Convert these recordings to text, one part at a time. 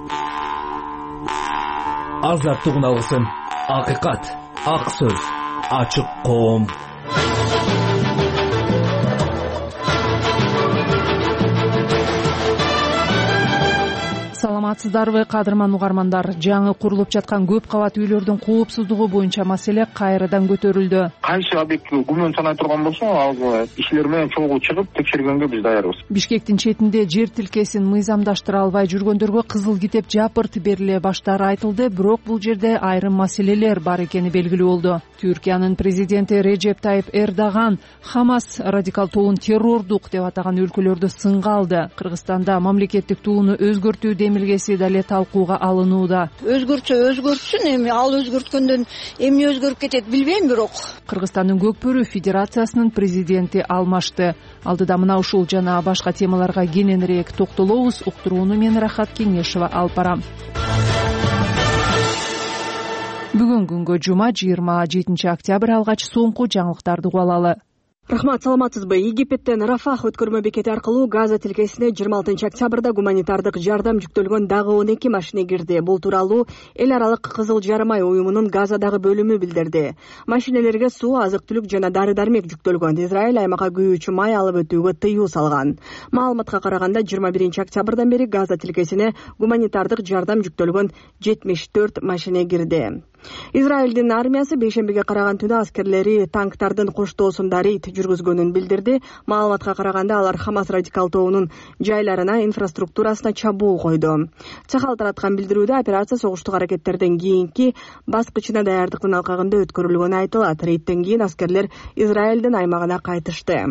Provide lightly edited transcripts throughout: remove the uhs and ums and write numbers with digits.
Азаттык алгысым, акыйкат, ак сөз, ачык коом. Саламатсыздарбы кадырман угармандар? Жаңы курулуп жаткан көп кабат үйлөрдүн коопсуздугу боюнча маселе кайрадан көтөрүлдү. Кайсы объектке күмөн санай турган болсо, ал ишилер менен чогуу чыгып текшергенге биз даярбыз. Бишкектин четинде жер тилкесин мыйзамдаштыра албай жүргөндөргө кызыл китеп жапырт бериле баштаары айтылды, бирок бул жерде айрым маселелер бар экени белгилүү болду. Түркиянын президенти Реджеп Тайип Эрдоган Хамас радикал тобун террордук деп атаган өлкөлөрдү сынга алды. Кыргызстанда мамлекеттик тууну өзгөртүү демилгеси дале талкууга алынууда. Өзгөртсүн, эми ал өзгөрткөндөн эмне өзгөрүп кетет билбейм, бирок Кыргызстандын Көкбөрү Федерациясынын президенти алмашты. Алдыда мына ушул жана башка темаларга кененирээк токтолобуз. Уктурууну мен Рахат Кеңешова алып барам. Бүгүн күнгө жума 27 октябрь алгач соңку жаңылыктарды угуп алалы. Рахмат, саламатсызбы? Египеттен Рафах өткөрмө бекети аркылуу Газа тилкесине 26 октябрда гуманитардык жардам жүктөлгөн дагы 12 машина кирди. Бул тууралуу эл аралык Кызыл жарым ай уюмунун Газадагы бөлүмү билдирди. Машинелерге суу, азык-түлүк жана дары-дармек жүктөлгөн. Израиль аймакка күйүүчү май алып өтүүгө тыюу салган. Маалыматка караганда 21 октябрдан бери Газа тилкесине гуманитардык жардам жүктөлгөн 74 машина кирди. Израилдин армиясы бейшембиге караган түнү аскерлери танктардын коштоосунда рейд жүргүзгөнүн билдирди. Маалыматка караганда алар Хамас радикал тобунун жайларына, инфраструктурасына чабуул койду. Чахал тараткан билдирүүдө операция согуштук аракеттерден кийинки баскычына даярдыктын алкагында өткөрүлгөнү айтылат. Рейдтен кийин аскерлер Израилдин аймагына кайтышты.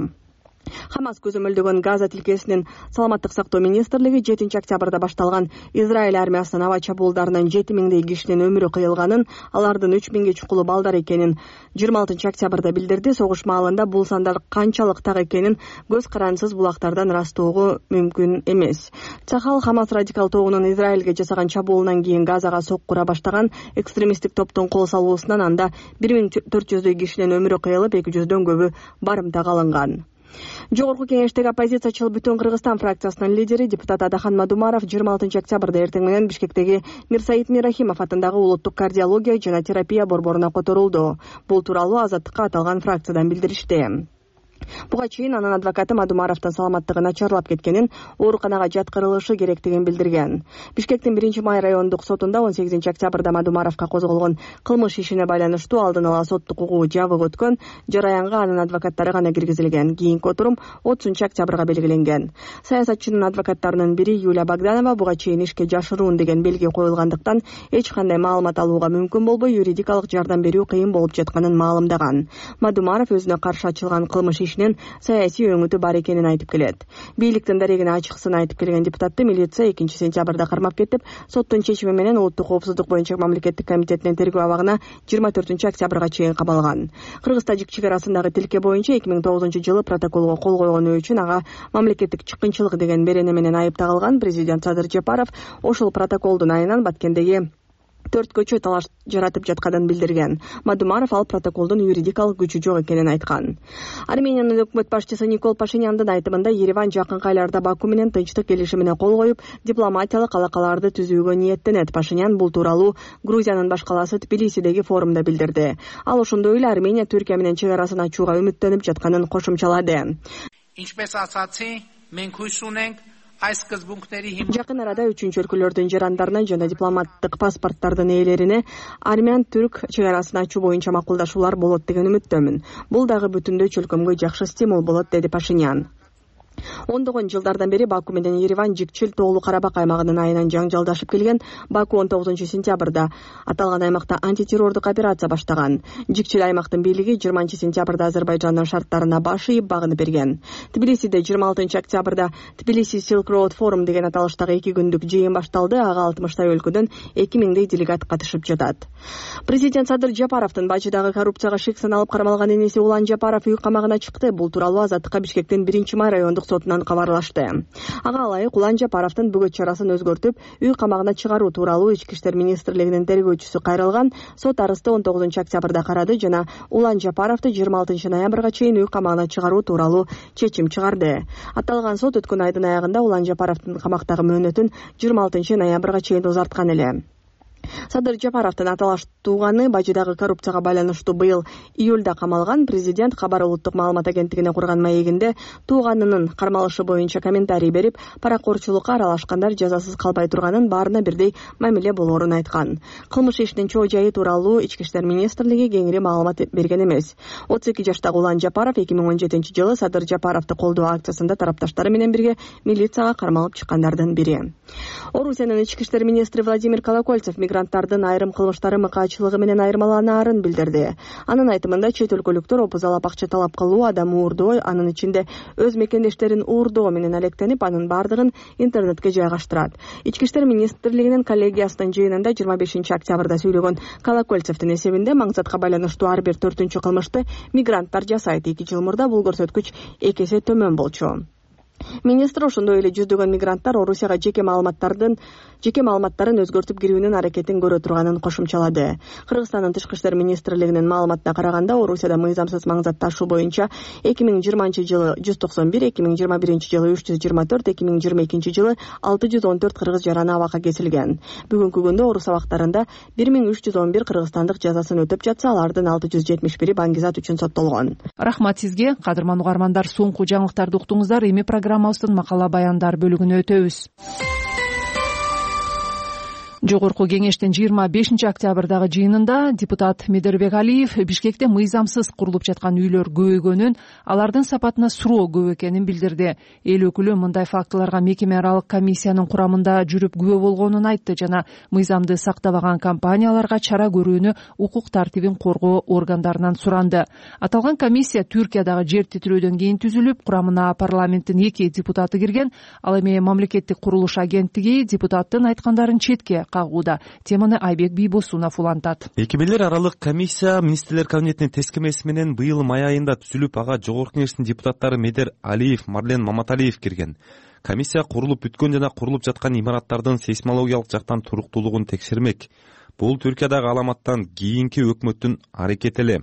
Хамас көзөмөлдөгөн Газа тилкесинин саламаттык сактоо министрлиги 7 октябрда башталган Израиль армиясынын аба чабуулдарынан 7000дей кишинин өмүрү кыйылганын, алардын 3000ге чукулу балдар экенин 26 октябрда билдирди. Согуш маалында бул сандар канчалык так экенин көз карандысыз булактардан ырастоого мүмкүн эмес. Цахал Хамас радикал тобунун Израилге жасаган чабуулунан кийин Газага сокку ура баштаган экстремисттик топтун кол салуусунан анда 1400дөй кишинин өмүрү кыйылып, 200дөн көбү барымтага алынган. Жогорку кеңештеги оппозициячыл Бүтүн Кыргызстан фракциясынын лидери депутат Адахан Мадумаров 26 октябрда эртең менен Бишкектеги Мирсаид Мирахимов атындагы улуттук кардиология жана терапия борборуна которулду. Бул тууралуу Азаттыкка аталган фракциядан билдиришти. Буга чейин анын адвокаты Мадумаровдун саламаттыгы начарлап кеткенин, ооруканага жаткырылышы керектигин билдирген. Бишкектин 1-май райондук сотунда 18 октябрда Мадумаровго козголгон кылмыш ишине байланыштуу алдын ала соттук угуу жабык өткөн, жараянга анын адвокаттары гана киргизилген. Кийинки отурум 30 октябрга белгиленген. Саясатчынын адвокаттарынын бири Юлия Богданова буга чейин ишке жашыруун деген белги коюлгандыктан эч кандай маалымат алууга мүмкүн болбой, юридикалык жардам берүү кыйын болуп жатканын маалымдаган. Мадумаров өзүнө каршы ачылган кылмыш ишинин саясий өңүтү бар экенин айтып келет. Бийликтин дарегине ачыксын айтып келген депутатты милиция 2 сентябрда кармап кетип, соттун чечими менен улуттук коопсуздук боюнча мамлекеттик комитетинин тергөө абагына 24 октябрга чейин камалган. Кыргыз-тажик чек арасындагы тилке боюнча 2009-жылы протоколго кол койгону үчүн ага мамлекеттик чыккынчылык деген берене менен айыпталган. Президент Садыр Жапаров ошол протоколдун айынан Баткендеги 4 көчө талаш жаратып жатканын билдирген. Мадумаров ал протоколдун юридикалык күчү жок экенин айткан. Армениянын өкмөт башчысы Никол Пашиняндын айтымында Ереван жакынкы айларда Баку менен тынчтык келишимине кол коюп, дипломатиялык алакаларды түзүүгө ниеттенет. Пашинян бул тууралуу Грузиянын баш калаасы Тбилисидеги форумда билдирди. Ал ошондой эле Армения Түркия менен чек арасын ачууга үмүттөнүп жатканын кошумчалады. Жакын арада 3 өлкөлөрдүн жарандарына жана дипломаттык паспорттардын ээлерине армян-түрк чек арасын ачуу боюнча макулдашуулар болот деген үмүттөмүн. Бул дагы бүтүндөй чөлкөмгө жакшы стимул болот, деди Пашинян. Ондогон жылдардан бери Баку менен Ереван Жикчил тоолуу Карабак аймагынын айынан жаңжалдашып келген. Баку 19 сентябрда аталган аймакта антитеррордук операция баштаган. Жикчил аймактын бийлиги 20 сентябрда Азербайжандын шарттарына баш ийип багынып берген. Тбилисиде 26 октябрда Тбилиси Silk Road Forum деген аталыштагы 2 күндүк жыйын башталды. Ага 60 өлкөдөн 2000дей делегат катышып жатат. Президент Садыр Жапаровдун бажыдагы коррупцияга шек саналып кармалган энеси Улан Жапаров үй камагына чыкты. Бул тууралуу Азаттыкка Бишкектин 1-май райондук коомдук сотунан кабарлашты. Ага ылайык Улан Жапаровдун бөгөт чарасын өзгөртүп, үй камагына чыгаруу тууралуу Ички иштер министрлигинин тергөөчүсү кайрылган сот арызды 19 октябрда карады жана Улан Жапаровду 26 ноябрга чейин үй камагына чыгаруу тууралуу чечим чыгарды. Аталган сот өткөн айдын аягында Улан Жапаровдун камактагы мөөнөтүн 26 ноябрга чейин узарткан эле. Садыр Жапаровдун аталаш тууганы бажыдагы коррупцияга байланыштуу быйыл июлда камалган. Президент Кабар улуттук маалымат агенттигине курган маегинде тууганынын кармалышы боюнча комментарий берип, паракорчулукка аралашкандар жазасыз калбай турганын, баарына бирдей мамиле болоорун айткан. Кылмыш ишинин чоо жайы тууралуу Ички иштер министрлиги кеңири маалымат берген эмес. 32 жаштагы Улан Жапаров 2017-жылы Садыр Жапаровду колдоо акциясында тарапташтары менен бирге милицияга кармалып чыккандардын бири. Орусиянын ички иштер министри Владимир Колокольцев мигранттардын айрым кылмыштары мыкаачылыгы менен айырмаланаарын билдирди. Анын айтымында чет өлкөлүктөр опузалап акча талап кылуу, адам уурдоо, анын ичинде өз мекендештерин уурдоо менен алектенип, анын бардыгын интернетке жайгаштырат. Ички иштер министрлигинин коллегиясынын жыйынында 25 октябрда сүйлөгөн Колокольцевдин эсебинде маңзатка байланыштуу ар бир 4-чү кылмышты мигранттар жасайт. 2 жыл мурда бул көрсөткүч 2 эсе төмөн болчу. Министр ошондой эле жүздөгөн мигранттар Орусияга жеке маалыматтарын өзгөртүп кирүүнүн аракетин көрө турганын кошумчалады. Кыргызстандын тышкы иштер министрлигинин маалыматына караганда, Орусияда мыйзамсыз маңзат ташуу боюнча 2020-жылы 191, 2021-жылы 324, 2022-жылы 614 кыргыз жараны абакка кесилген. Бүгүнкү күндө Орус абактарында 1311 кыргызстандык жазасын өтөп жатса, алардын 671-и баңгизат үчүн соттолгон. Рахмат сизге, кадырман угармандар. Соңку жаңылыктарды уктуңуздар. Эми программабыздын макала баяндар бөлүгүнө өтөбүз. Жогорку кеңештин 25 октябрдагы жыйынында депутат Медербек Алиев Бишкекте мыйзамсыз курулуп жаткан үйлөр көбөйгөнүн, алардын сапатына суроо көп экенин билдирди. Эл өкүлү мындай фактыларга мекеме аралык комиссиянын курамында жүрүп күбө болгонун айтты жана мыйзамды сактабаган компанияларга чара көрүүнү укук тартибин коргоо органдарынан суранды. Аталган комиссия Түркиядагы жер титирөөдөн кийин түзүлүп, курамына парламенттин 2 депутаты кирген. Ал эми мамлекеттик курулуш агенттиги депутаттын айткандарын четке кагууда. Теманы Айбек Бийбосунов улантат. Мекемелер аралык комиссия министрлер кабинетинин тескемеси менен быйыл май айында түзүлүп, ага жогорку кеңештин депутаттары Медер Алиев, Марлен Маматалиев кирген. Комиссия курулуп бүткөн жана курулуп жаткан имараттардын сейсмологиялык жактан туруктуулугун текшермек. Бул Түркиядагы аламаттан кийинки өкмөттүн аракети эле.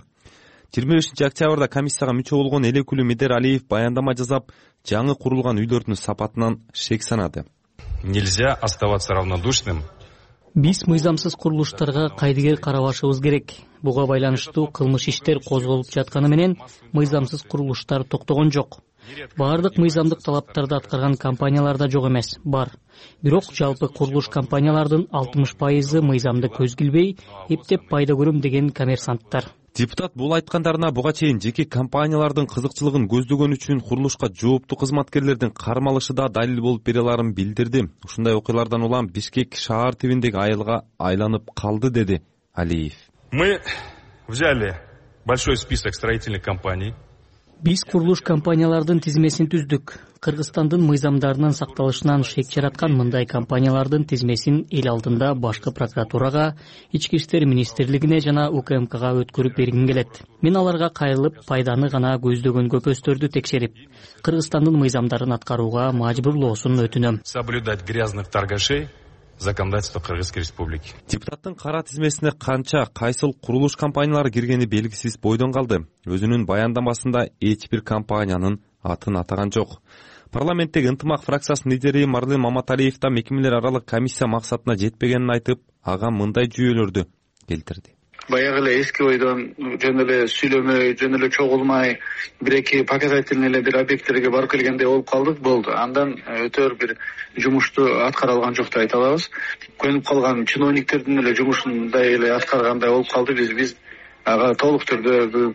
25 октябрда комиссияга мүчө болгон эл өкүлү Медер Алиев баяндама жасап, жаңы курулган үйлөрдүн сапатынан шек санады. Нельзя оставаться равнодушным. Биз мыйзамсыз курулуштарга кайдыгер карабашыбыз керек. Буга байланыштуу кылмыш иштер козголуп жатканы менен мыйзамсыз курулуштар токтогон жок. Бардык мыйзамдык талаптарды аткарган компаниялар да жок эмес, бар. Бирок жалпы курулуш компаниялардын 60% мыйзамды көз килбей, эптеп пайда көрөм деген коммерсанттар. Депутат бул айткандарына буга чейин жеке компаниялардын кызыкчылыгын көздөгөн үчүн курулушка жооптуу кызматкерлердин кармалышы да далил болуп бере аларын билдирди. Ушундай окуялардан улам Бишкек шаар тибиндеги айылга айланып калды, деди Алиев. Мы взяли большой список строительных компаний. Биз курулуш компаниялардын тизмесин түздүк. Кыргызстандын мыйзамдарынын сакталышынан шек жараткан мындай компаниялардын тизмесин эл алдында башкы прокуратурага, ички иштер министрлигине жана УКМКга өткөрүп бергим келет. Мен аларга кайрылып, пайданы гана көздөгөн көпөстөрдү текшерип, Кыргызстандын мыйзамдарын аткарууга мажбурлоосун өтүнөм. Соблюдать грязных торгашей законодательство Кыргызской республики. Депутаттын кара тизмесине канча, кайсыл курулуш компаниялары киргени белгисиз бойдон калды. Өзүнүн баяндамасында эч бир компаниянын атын атаган жок. Парламенттеги ынтымак фракциясынын лидери Марлен Маматалиев да мекемелер аралык комиссия максатына жетпегенин айтып, ага мындай жүйөлөрдү келтирди. Баягы эле эски ойдон жөн эле сүйлөмөй, жөн эле чогулмай, бир-эки показательный эле бир объекттерге барып келгендей болуп калдык, болду. Андан өтөр бир жумушту аткара алган жок деп айта алабыз. Көнүп калган чиновниктердин эле жумушундай эле аткаргандай болуп калды. Биз ага толук түрдө бүгүнкү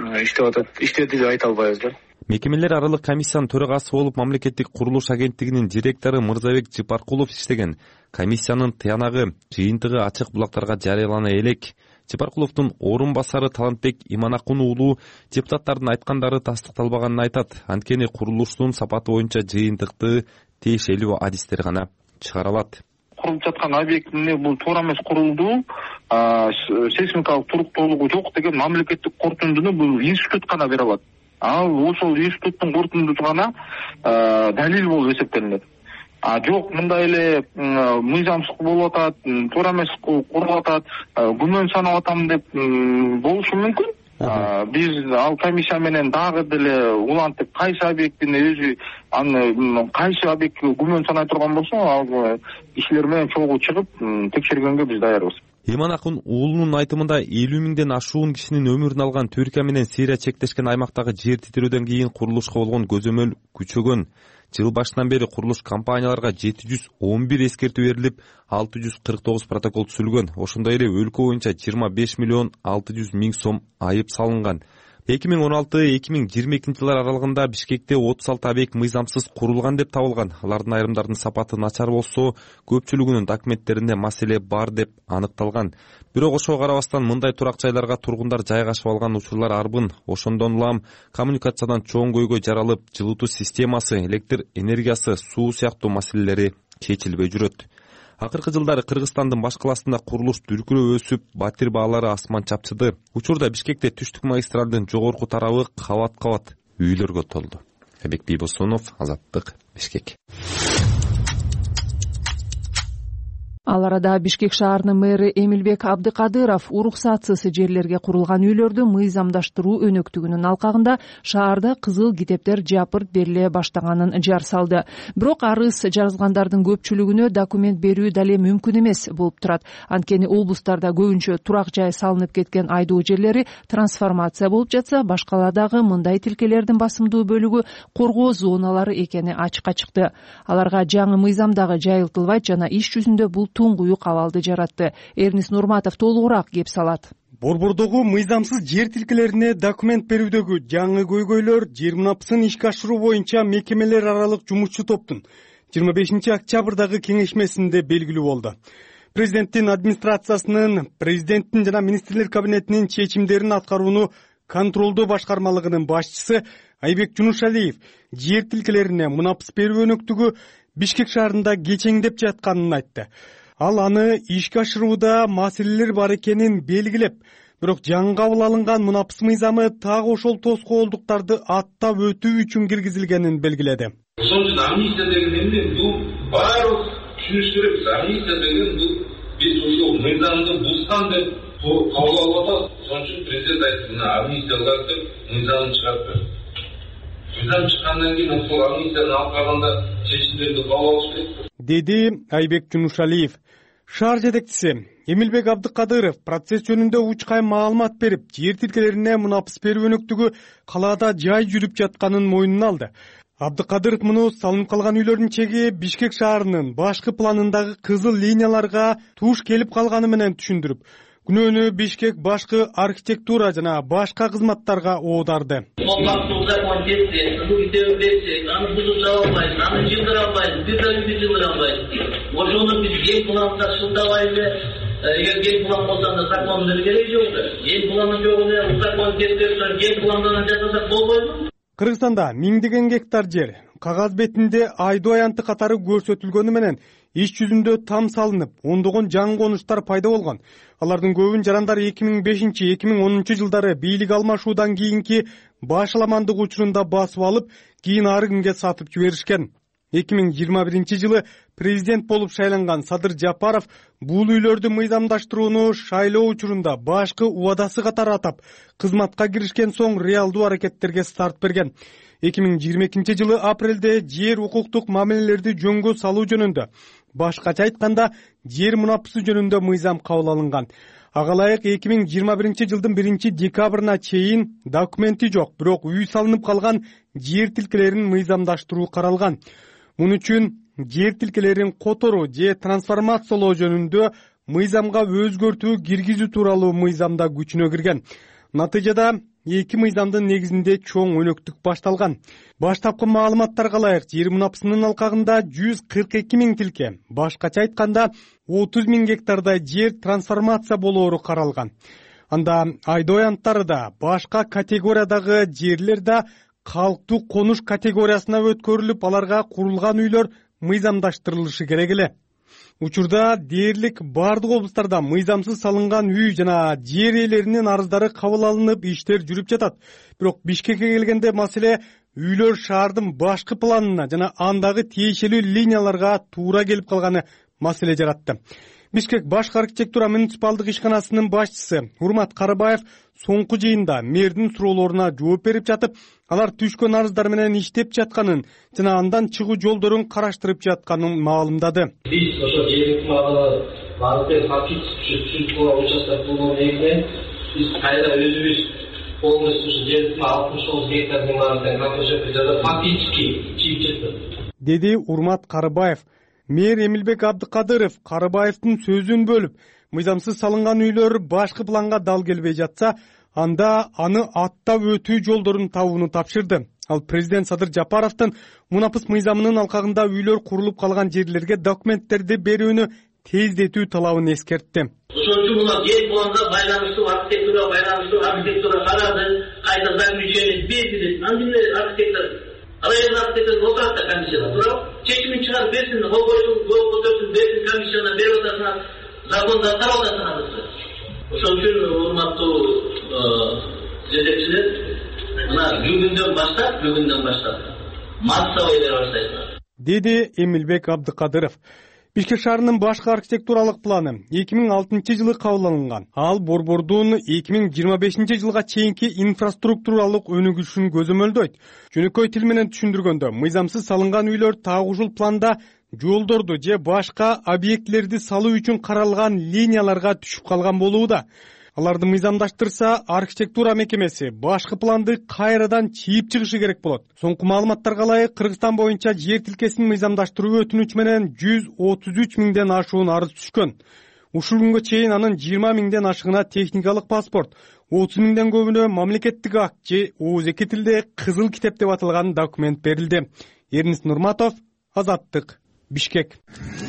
күнү иштеди деп айта албайбыз да. Мекемелер аралык комиссиянын төрагасы болуп мамлекеттик курулуш агенттигинин директору Мырзабек Жапаркулов иштеген. Комиссиянын тыянагы, жыйынтыгы ачык булактарга жарыялана элек. Жапаркуловдун орун басары Талантбек Иманакун уулу депутаттардын айткандары тастыкталбаганын айтат. Анткени курулуштун сапаты боюнча жыйынтыкты тиешелүү адистер гана чыгара алат. Курулуп жаткан объектине бул туура эмес курулду, сейсмикалык туруктуулугу жок деген мамлекеттик корутундуну бул институт гана бере алат. ал ошол институттун корутундусу гана далил болуп эсептелинет. Жок, мындай эле мыйзамсыз болуп атат, туура эмес курулуп атат, күмөн санап атам деп болушу мүмкүн. Биз ал комиссия менен дагы деле улантып, кайсы объекттин өзү аны кайсы объектке күмөн санай турган болсо, ал кишилер менен чогуу чыгып текшергенге биз даярбыз. Иманакун уулунун айтымында 50 миңден ашуун кишинин өмүрүн алган Түркия менен Сирия чектешкен аймактагы жер титирөөдөн кийин курулушка болгон көзөмөл күчөгөн. Жыл башынан бери курулуш компанияларга 711 эскертүү берилип, 649 протокол түзүлгөн. Ошондой эле өлкө боюнча 25 миллион 600 миң сом айып салынган. 2016-2022 жылдар аралыгында Бишкекте 36 объект мыйзамсыз курулган деп табылган. Алардын айрымдарынын сапаты начар болсо, көпчүлүгүнүн документтеринде маселе бар деп аныкталган. Бирок ошого карабастан мындай турак жайларга тургундар жайгашып алган учурлар арбын. Ошондон улам коммуникациядан чоң көйгөй жаралып, жылытуу системасы, электр энергиясы, суу сыяктуу маселелери чечилбей жүрөт. Акыркы жылдары Кыргызстандын баш каласында курулуш дүркүрөө өсүп, батир баалары асман чапчыды. Учурда Бишкекте түштүк магистралдын жогорку тарабы кабат-кабат үйлөргө толду. Айбек Бийбосунов, Азаттык, Бишкек. Ал арада Бишкек шаарынын мэрі Эмилбек Абдыкадыров уруксатсыз жерлерге курулган үйлөрдү мыйзамдаштыруу өнөктүгүнүн алкагында шаарда кызыл китептер жапырт бериле баштаганын жар салды. Бирок арыз жазгандардын көпчүлүгүнө документ берүү дале мүмкүн эмес болуп турат. Анткени облустарда көбүнчө турак жай салынып кеткен айдоо жерлери трансформация болуп жатса, башкаладагы мындай тилкелердин басымдуу бөлүгү коргоо зоналары экени ачыкка чыкты. Аларга жаңы мыйзамдагы жайылтылбайт жана иш жүзүндө бул туңгуюк абалды жаратты. Эрнис Нурматов толугураак кеп салат. Борбордогу мыйзамсыз жер тилкелерине документ берүүдөгү жаңы көйгөйлөр жер мунапысын ишке ашыруу боюнча мекемелер аралык жумушчу топтун 25 октябрдагы кеңешмесинде белгилүү болду. Президенттин администрациясынын, президенттин жана министрлер кабинетинин чечимдерин аткарууну контролдоо башкармалыгынын башчысы Айбек Жунушалиев жер тилкелерине мунапыс берүү өнөктүгү Бишкек шаарында кечеңдеп жатканын айтты. Ал аны ишке ашырууда маселелер бар экенин белгилеп, бирок жаңы кабыл алынган мунапыс мыйзамы так ошол тоскоолдуктарды аттап өтүү үчүн киргизилгенин белгиледи. Ошон үчүн амнистия деген эмне? Бул баары түшүнүш керек. Амнистия деген бул биз ушул мыйзамды бузган деп кабыл алып атабыз. Ошон үчүн президент айтты, амнистиялар деп мыйзамды чыгарып берди. Мыйзам чыккандан кийин ошол амнистияны алып калганда чечимдерди кабыл алыш керек, деди Айбек Жунушалиев. Шаар жетекчиси Эмилбек Абдыкадыров процесс жөнүндө учкай маалымат берип, жер тилкелерине мунапыс берүү өнөктүгү калаада жай жүрүп жатканын мойнуна алды. Абдыкадыров муну салынып калган үйлөрдүн чеги Бишкек шаарынын башкы планындагы кызыл линияларга туш келип калганы менен түшүндүрүп, күнөөнү Бишкек башкы архитектура жана башка кызматтарга оодарды. Ошону биз ел планга шылтабайлы, эгер ел план болсо анда закондун кереги жок да. Ел планын жок эле закон кетип, ел пландан жасасак болбойбу? Кыргызстанда миңдеген гектар жер кагаз бетинде айдоо аянты катары көрсөтүлгөнү менен иш жүзүндө там салынып, ондогон жаңы конуштар пайда болгон. Алардын көбүн жарандар 2005-2010 жылдары бийлик алмашуудан кийинки башаламандык учурунда басып алып, кийин ары кимге сатып жиберишкен. 2021 жылы президент болуп шайланган Садыр Жапаров бул үйлөрдү мыйзамдаштырууну шайлоо учурунда башкы убадасы катары атап, кызматка киришкен соң реалдуу аракеттерге старт берген. 2022 жылы апрелде жер укуктук мамилелерди жөнгө салуу жөнүндө, башкача айтканда жер мунапысы жөнүндө мыйзам кабыл алынган. Ага ылайык 2021 жылдын 1 декабрына чейин документи жок, бирок үй салынып калган жер тилкелерин мыйзамдаштыруу каралган. Мун үчүн жер тилкелерин которуу же трансформациялоо жөнүндө мыйзамга өзгөртүү киргизүү тууралуу мыйзамда күчүнө кирген. Натыйжада эки мыйзамдын негизинде чоң өнөктүк башталган. Баштапкы маалыматтарга ылайык жер мунапысынын алкагында 142 миң тилке, башкача айтканда 30 миң гектардай жер трансформация болоору каралган. Анда айдоо аянттары да, башка категориядагы жерлер да калктуу конуш категориясына өткөрүлүп, аларга курулган үйлөр мыйзамдаштырылышы керек эле. Учурда дээрлик бардык облустарда мыйзамсыз салынган үй жана жер ээлеринин арыздары кабыл алынып, иштер жүрүп жатат. Бирок Бишкекке келгенде маселе үйлөр шаардын башкы планына жана андагы тиешелүү линияларга туура келип калганы маселе жаратты. Бишкек башкы архитектура муниципалдык ишканасынын башчысы Урмат Карыбаев соңку жыйында мэрдин суроолоруна жооп берип жатып, алар түшкөн арыздар менен иштеп жатканын жана андан чыгуу жолдорун караштырып жатканын маалымдады. Биз ошо жергиликтүү маалыматты фактически түшүнүп участок болгон негизинен биз кайра өзүбүз полностью жергиликтүү 69 гектардын баарында картошка жасап фактически чийип чыктык, деди Урмат Карыбаев. Мэр Эмилбек Абдыкадыров Карыбаевдин сөзүн бөлүп, мыйзамсыз салынган үйлөр башкы планга дал келбей жатса, анда аны аттап өтүү жолдорун табууну тапшырды. Ал президент Садыр Жапаровдун мунапыс мыйзамынын алкагында үйлөр курулуп калган жерлерге документтерди берүүнү тездетүү талабын эскертти. Ошон үчүн мына жер планга байланыштуу архитектура карады, кайта заключение берди. Андиле архитектор район архитектор отырат да комиссияда туурабы? Чечимин чыгарып берсин, кол көтөрсүн, берсин комиссияна берип атасыңар, закондо карап атасыңар. Ошон үчүн урматтуу жетекчилер, мына бүгүндөн баштап массовый бере баштайсыңар, деди Эмилбек Абдыкадыров. Бишкек шаарынын башкы архитектуралык планы 2006 жылы кабыл алынган. Ал Борбордун 2025 жылга чейинки инфраструктуралык өнүгүшүн көзөмөлдөйт. Жөнөкөй тил менен түшүндүргөндө, мыйзамсыз салынган үйлөр так ушул планда жолдорду же башка объектилерди салуу үчүн каралган линияларга түшүп калган болууда. Аларды мыйзамдаштырса, архитектура мекемеси башкы планды кайрадан чийип чыгышы керек болот. Соңку маалыматтарга ылайык, Кыргызстан боюнча жер тилкесин мыйзамдаштыруу өтүнүч менен 133 миңден ашуун арыз түшкөн. Ушул күнгө чейин анын 20 миңден ашыгына техникалык паспорт, 30 миңден көбүнө мамлекеттик акт же ооз эки тилде кызыл китеп деп аталган документ берилди. Эрнис Нурматов, Азаттык, Бишкек.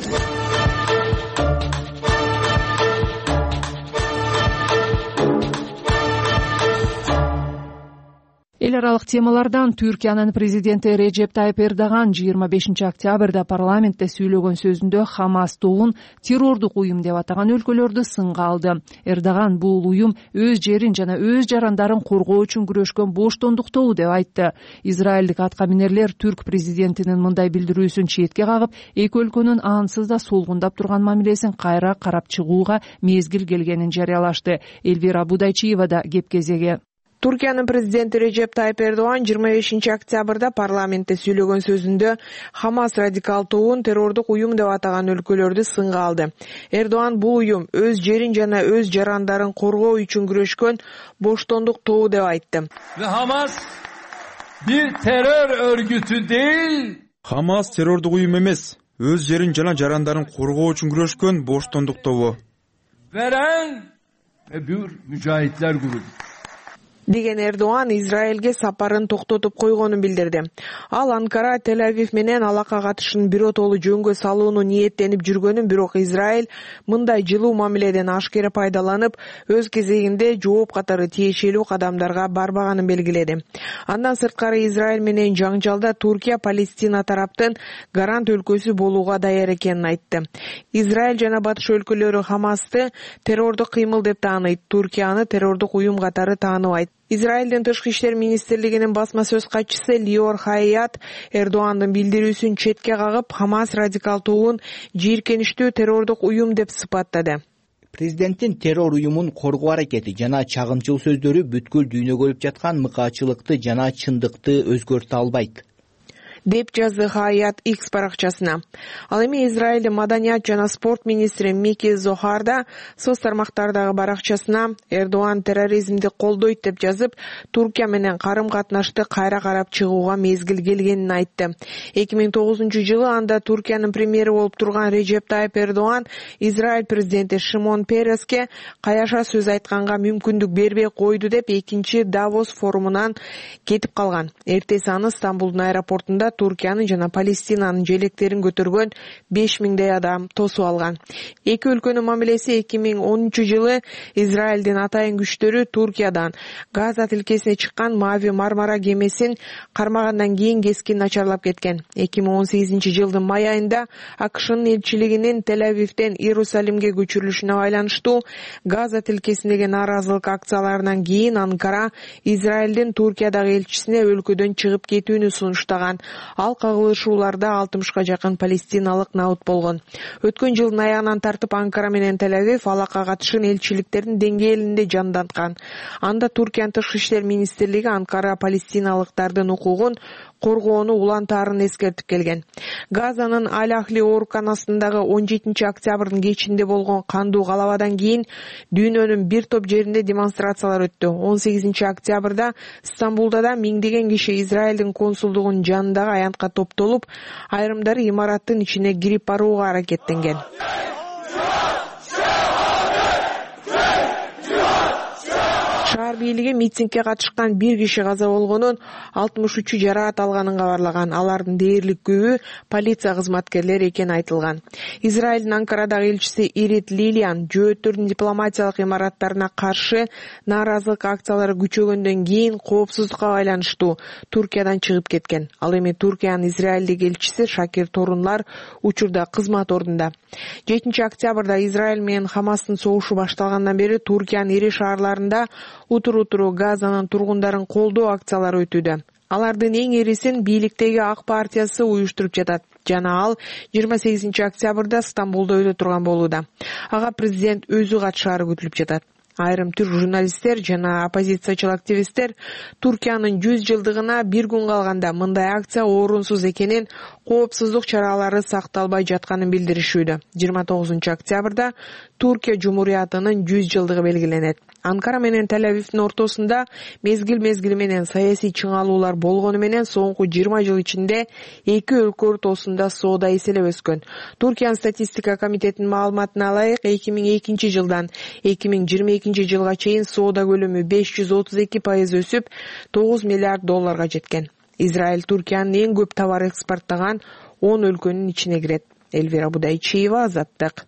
Эл аралык темалардан Түркиянын президенти Режеп Тайып Эрдоган 25 октябрда парламентте сүйлөгөн сөзүндө Хамас тобун террордук уюм деп атаган өлкөлөрдү сынга алды. Эрдоган бул уюм өз жерин жана өз жарандарын коргоо үчүн күрөшкөн боштондук тобу деп айтты. Израилдик атка минерлер түрк президентинин мындай билдирүүсүн четке кагып, эки өлкөнүн ансыз да солгундап турган мамилесин кайра карап чыгууга мезгил келгенин жарыялашты. Элвира Будайчиева да кеп кезеги. Түркиянын президенти Режеп Тайып Эрдоган 25 октябрда парламентте сүйлөгөн сөзүндө Хамас радикал тобун террордук уюм деп атаган өлкөлөрдү сынга алды. Эрдоган бул уюм өз жерин жана өз жарандарын коргоо үчүн күрөшкөн боштондук тобу деп айтты. Хамас бир террор örgütü değil. Хамас террордук уюм эмес, өз жерин жана жарандарын коргоо үчүн күрөшкөн боштондук тобу. Veren bir mücahitler grubu. деген Эрдоган Израилге сапарын токтотуп койгонун билдирди. Ал Анкара, Тель-Авив менен алака катышын биротолуу жөнгө салууну ниеттенип жүргөнүн, бирок Израиль мындай жылуу мамиледен ашкере пайдаланып, өз кезегинде жооп катары тиешелүү кадамдарга барбаганын белгиледи. Андан сырткары Израиль менен жаңжалда Туркия Палестина тараптын гарант өлкөсү болууга даяр экенин айтты. Израиль жана батыш өлкөлөрү Хамасты террордук кыймыл деп тааныйт, Туркияны террордук уюм катары тааныбайт. Израилдин тышкы иштер министрлигинин басма сөз катчысы Лиор Хаят Эрдогандын билдирүүсүн четке кагып, Хамас радикал тобун жийиркеничтүү террордук уюм деп сыпаттады. Президенттин террор уюмун коргоо аракети жана чагымчыл сөздөрү бүткүл дүйнөгө өлүп жаткан мыкаачылыкты жана чындыкты өзгөртө албайт, деп жазды Хаят X баракчасына. Ал эми Израилдин маданият жана спорт министри Мики Зохарда соц тармактардагы баракчасына Эрдоган терроризмди колдойт деп жазып, Туркия менен карым-катнашты кайра карап чыгууга мезгил келгенин айтты. 2009 жылы анда Туркиянын премьери болуп турган Режеп Тайып Эрдоган Израиль президенти Шимон Переске каяша сөз айтканга мүмкүндүк бербей койду деп экинчи Давос форумунан кетип калган. Эртеси аны Стамбулдун аэропортунда анда Туркиянын жана Палестинанын желектерин көтөргөн 5000 адам тосуп алган. Эки өлкөнүн мамилеси 2010-жылы Израилдин атайын күчтөрү Туркиядан Газа тилкесине чыккан Мави Мармара кемесин кармагандан кийин кескин начарлап кеткен. 2018-жылдын май айында АКШнын элчилигинин Тель-Авивден Иерусалимге көчүрүлүшүнө байланыштуу Газа тилкесиндеги нааразылык акцияларынан кийин Анкара Израилдин Туркиядагы элчисине өлкөдөн чыгып кетүүнү сунуштаган. Ал кагылышууларда 60га жакын палестиналык набыт болгон. Өткөн жылдын аягынан тартып Анкара менен Тель-Авив алакка катышын элчиликтердин деңгээлинде жанданткан. Анда Туркиянын тышкы иштер министрлиги Анкара палестиналыктардын укугун коргоону улантаарын эскертип келген. Газанын Аль-Ахли ооруканасындагы 17-октябрдын кечинде болгон кандуу калабадан кийин дүйнөнүн бир топ жеринде демонстрациялар өттү. 18-октябрда Стамбулда да миңдеген киши Израилдин консулдугунун жанындагы аянтка топтолуп, айрымдары имараттын ичине кирип барууга аракеттенген. Шаар бийлиги митингге катышкан бир киши каза болгонун, 63 жараат алганын кабарлаган. Алардын дээрлик көбү полиция кызматкерлери экени айтылган. Израилдин Анкарадагы элчиси Ирит Лилиан жөөттөрдүн дипломатиялык имараттарына каршы нааразылык акциялары күчөгөндөн кийин коопсуздукка байланыштуу Туркиядан чыгып кеткен. Ал эми Туркиянын Израилдеги элчиси Шакир Торунлар учурда кызмат ордунда. 7-октябрда Израиль менен Хамастын согушу башталгандан бери Туркиянын ири шаарларында утуру Газанын тургундарын колдоо акциялары өтүүдө. Алардын эң ирисин бийликтеги ак партиясы уюштуруп жатат жана ал 28-октябрда Стамбулда өтө турган болууда. Ага президент өзү катышаары күтүлүп жатат. Айрым түрк журналисттер жана оппозициячыл активисттер Туркиянын 100 жылдыгына бир күн калганда мындай акция орунсуз экенин, коопсуздук чаралары сакталбай жатканын билдиришүүдө. 29-октябрда Туркия Жумуриятынын 100 жылдыгы белгиленет. Анкара менен Тель-Авивдин ортосунда мезгил менен саясий чыңалуулар болгону менен соңку 20 жыл ичинде эки өлкө ортосунда соода эселеп өскөн. Туркиянын статистика комитетинин маалыматына ылайык 2002 жылдан 2022 жылга чейин соода көлөмү 532% өсүп, 9 миллиард долларга жеткен. Израиль Туркиянын эң көп товар экспорттаган 10 өлкөнүн ичине кирет. Эльвира Будайчиева, Азаттык.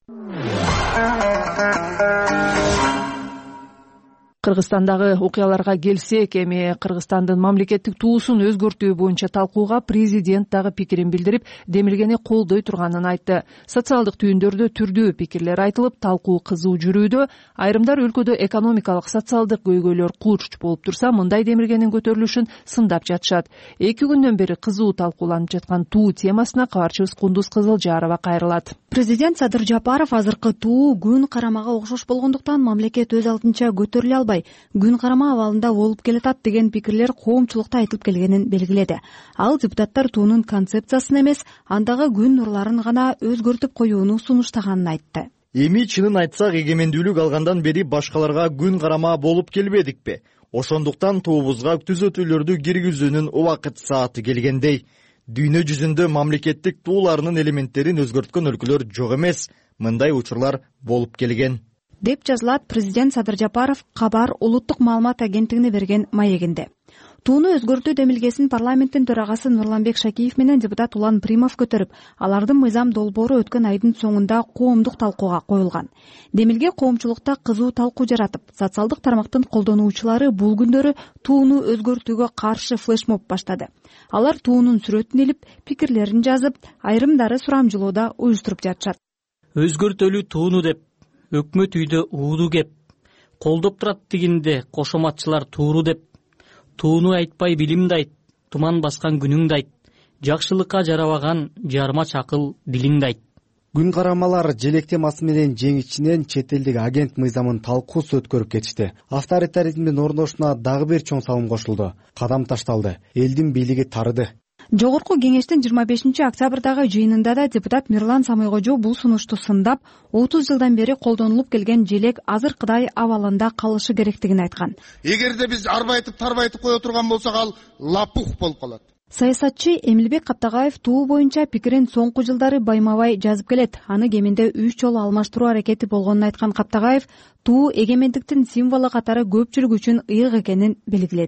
Кыргызстандагы окуяларга келсек, эми Кыргызстандын мамлекеттик туусун өзгөртүү боюнча талкууга президент дагы пикирин билдирип, демилгени колдой турганын айтты. Социалдык түйүндөрдө түрдүү пикирлер айтылып, талкуу кызуу жүрүүдө. Айрымдар өлкөдө экономикалык, социалдык көйгөйлөр курч болуп турса, мындай демилгенин көтөрүлүшүн сындап жатышат. 2 күндөн бери кызуу талкууланып жаткан туу темасына кабарчыбыз Кундуз Кызылжарова кайрылат. Президент Садыр Жапаров азыркы туу күн карамага окшош болгондуктан мамлекет өз алдынча көтөрүлө албай, күн карама абалында болуп келатат деген пикирлер коомчулукта айтылып келгенин белгиледи. Ал депутаттар туунун концепциясын эмес, андагы күн нурларын гана өзгөртүп коюуну сунуштаганын айтты. Эми чынын айтсак, эгемендүүлүк алгандан бери башкаларга күн карама болуп келбедикпи? Ошондуктан туубузга түзөтүүлөрдү киргизүүнүн убакыт сааты келгендей. Дүйнө жүзүндө мамлекеттик тууларынын элементтерин өзгөрткөн өлкөлөр жок эмес. Мындай учурлар болуп келген, деп жазылат президент Садыр Жапаров Кабар улуттук маалымат агенттигине берген маегинде. Тууну өзгөртүү демилгесин парламенттин төрагасы Нурланбек Шакиев менен депутат Улан Примов көтөрүп, алардын мыйзам долбоору өткөн айдын соңунда коомдук талкууга коюлган. Демилге коомчулукта кызуу талкуу жаратып, социалдык тармактын колдонуучулары бул күндөрү тууну өзгөртүүгө каршы флешмоб баштады. Алар туунун сүрөтүн илип, пикирлерин жазып, айрымдары сурамжылоодо уюштуруп жатышат. Өзгөртөлүү тууну деп, өкмөт үйдө ууду кеп, колдоп турат дегенде кошоматчылар тууру деп, тууну айтпай билимди айт, туман баскан күнүңдү айт, жакшылыкка жарабаган жарма чакыл дилиңди айт. Күн карамалар желек темасы менен жеңичинен чет элдик агент мыйзамын талкуусу өткөрүп кетишти. Авторитаризмдин орношуна дагы бир чоң салым кошулду. Кадам ташталды. Элдин бийлиги тарыды. Жогорку кеңештин 25-октябрдагы жыйынында да депутат Мирлан Самойкожо бул сунушту сындап, 30 жылдан бери колдонулуп келген желек азыркыдай абалында калышы керектигин айткан. Эгерде биз арбайтып тарбайтып кое турган болсок, ал лапух болуп калат. Саясатчы Эмилбек Каптагаев туу боюнча пикирин соңку жылдары байма-бай жазып келет. Аны кеминде 3 жолу алмаштыруу аракети болгонун айткан Каптагаев туу эгемендиктин символу катары көпчүлүк үчүн ыйык экенин белгиледи.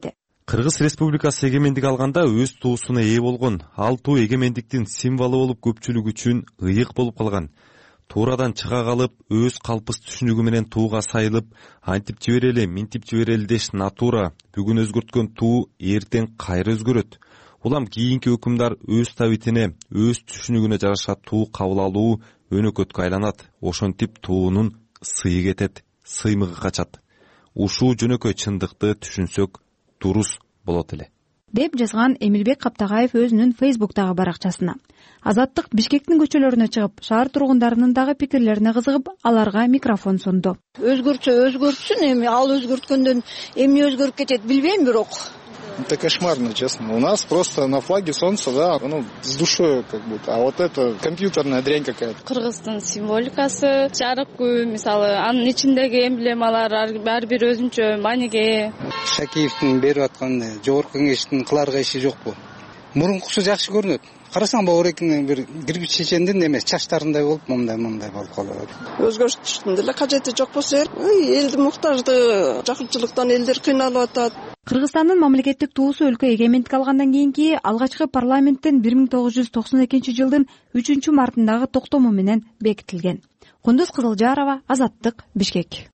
Кыргыз Республикасы эгемендик алганда өз туусуна ээ болгон. Ал туу эгемендиктин символу болуп көпчүлүк үчүн ыйык болуп калган. Туурадан чыга калып, өз калпыс түшүнүгү менен тууга сайылып, антип жиберели, минтип жиберели деш натура. Бүгүн өзгөрткөн туу эртең кайра өзгөрөт. Улам кийинки өкүмдар өз табитине, өз түшүнүгүнө жараша туу кабыл алуу өнөкөткө айланат. Ошентип туунун сыйы кетет, сыймыгы качат. Ушул жөнөкөй чындыкты түшүнсөк дурус болот эле, деп жазган Эмилбек Каптагаев өзүнүн Фейсбуктагы баракчасына. Азаттык Бишкектин көчөлөрүнө чыгып, шаар тургундарынын дагы пикирлерине кызыгып, аларга микрофон сунду. Өзгөртсө өзгөртсүн, эми ал өзгөрткөндөн эмне өзгөрүп кетет билбейм, бирок это кошмарно, честно. У нас просто на флаге солнце, да, с душой как будто. А вот это компьютерная дрянь какая-то. Кыргыздын символикасы, жарык күн, мисалы, анын ичиндеги эмблемалар ар бир өзүнчө мааниге. Шакиевдин берип аткан жогорку кеңештин кыларга иши жокпу? Мурункусу жакшы көрүнөт. Карасаң Баурекиндин бир кирпич чечендин эмес чачтарындай болуп, мындай болуп калат. Өзгөртүштүн деле кажети жок болсо, элдин муктаждыгы, жакынчылыктан элдер кыйналып атат. Кыргызстандын мамлекеттик туусу өлкө эгемендик алгандан кийинки алгачкы парламенттин 1992 жылдын 3-мартындагы токтому менен бекитилген. Кундуз Кызылжарова, Азаттык, Бишкек.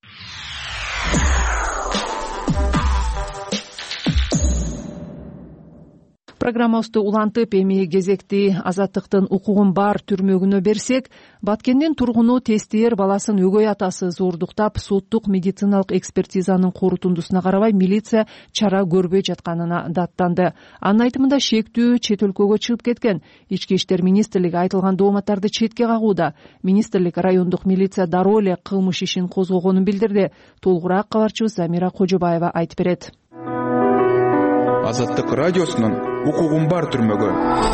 Программабызды улантып, эми кезекти Азаттыктын укугун бар түрмөгүнө берсек, Баткендин тургуну Тестиер баласын өгөй атасы зоордуктап, соттук медициналык экспертизанын корутундусуна карабай милиция чара көрбөй жатканына даттанды. Анын айтымында шектүү чет өлкөгө чыгып кеткен. Ички иштер министрлиги айтылган дооматтарды четке кагууда. Министрлик райондук милиция дароо эле кылмыш ишин козгогонун билдирди. Толугураак кабарчыбыз Замира Кожобаева айтып берет. Азаттык радиосунун укугун бар түрмөгө.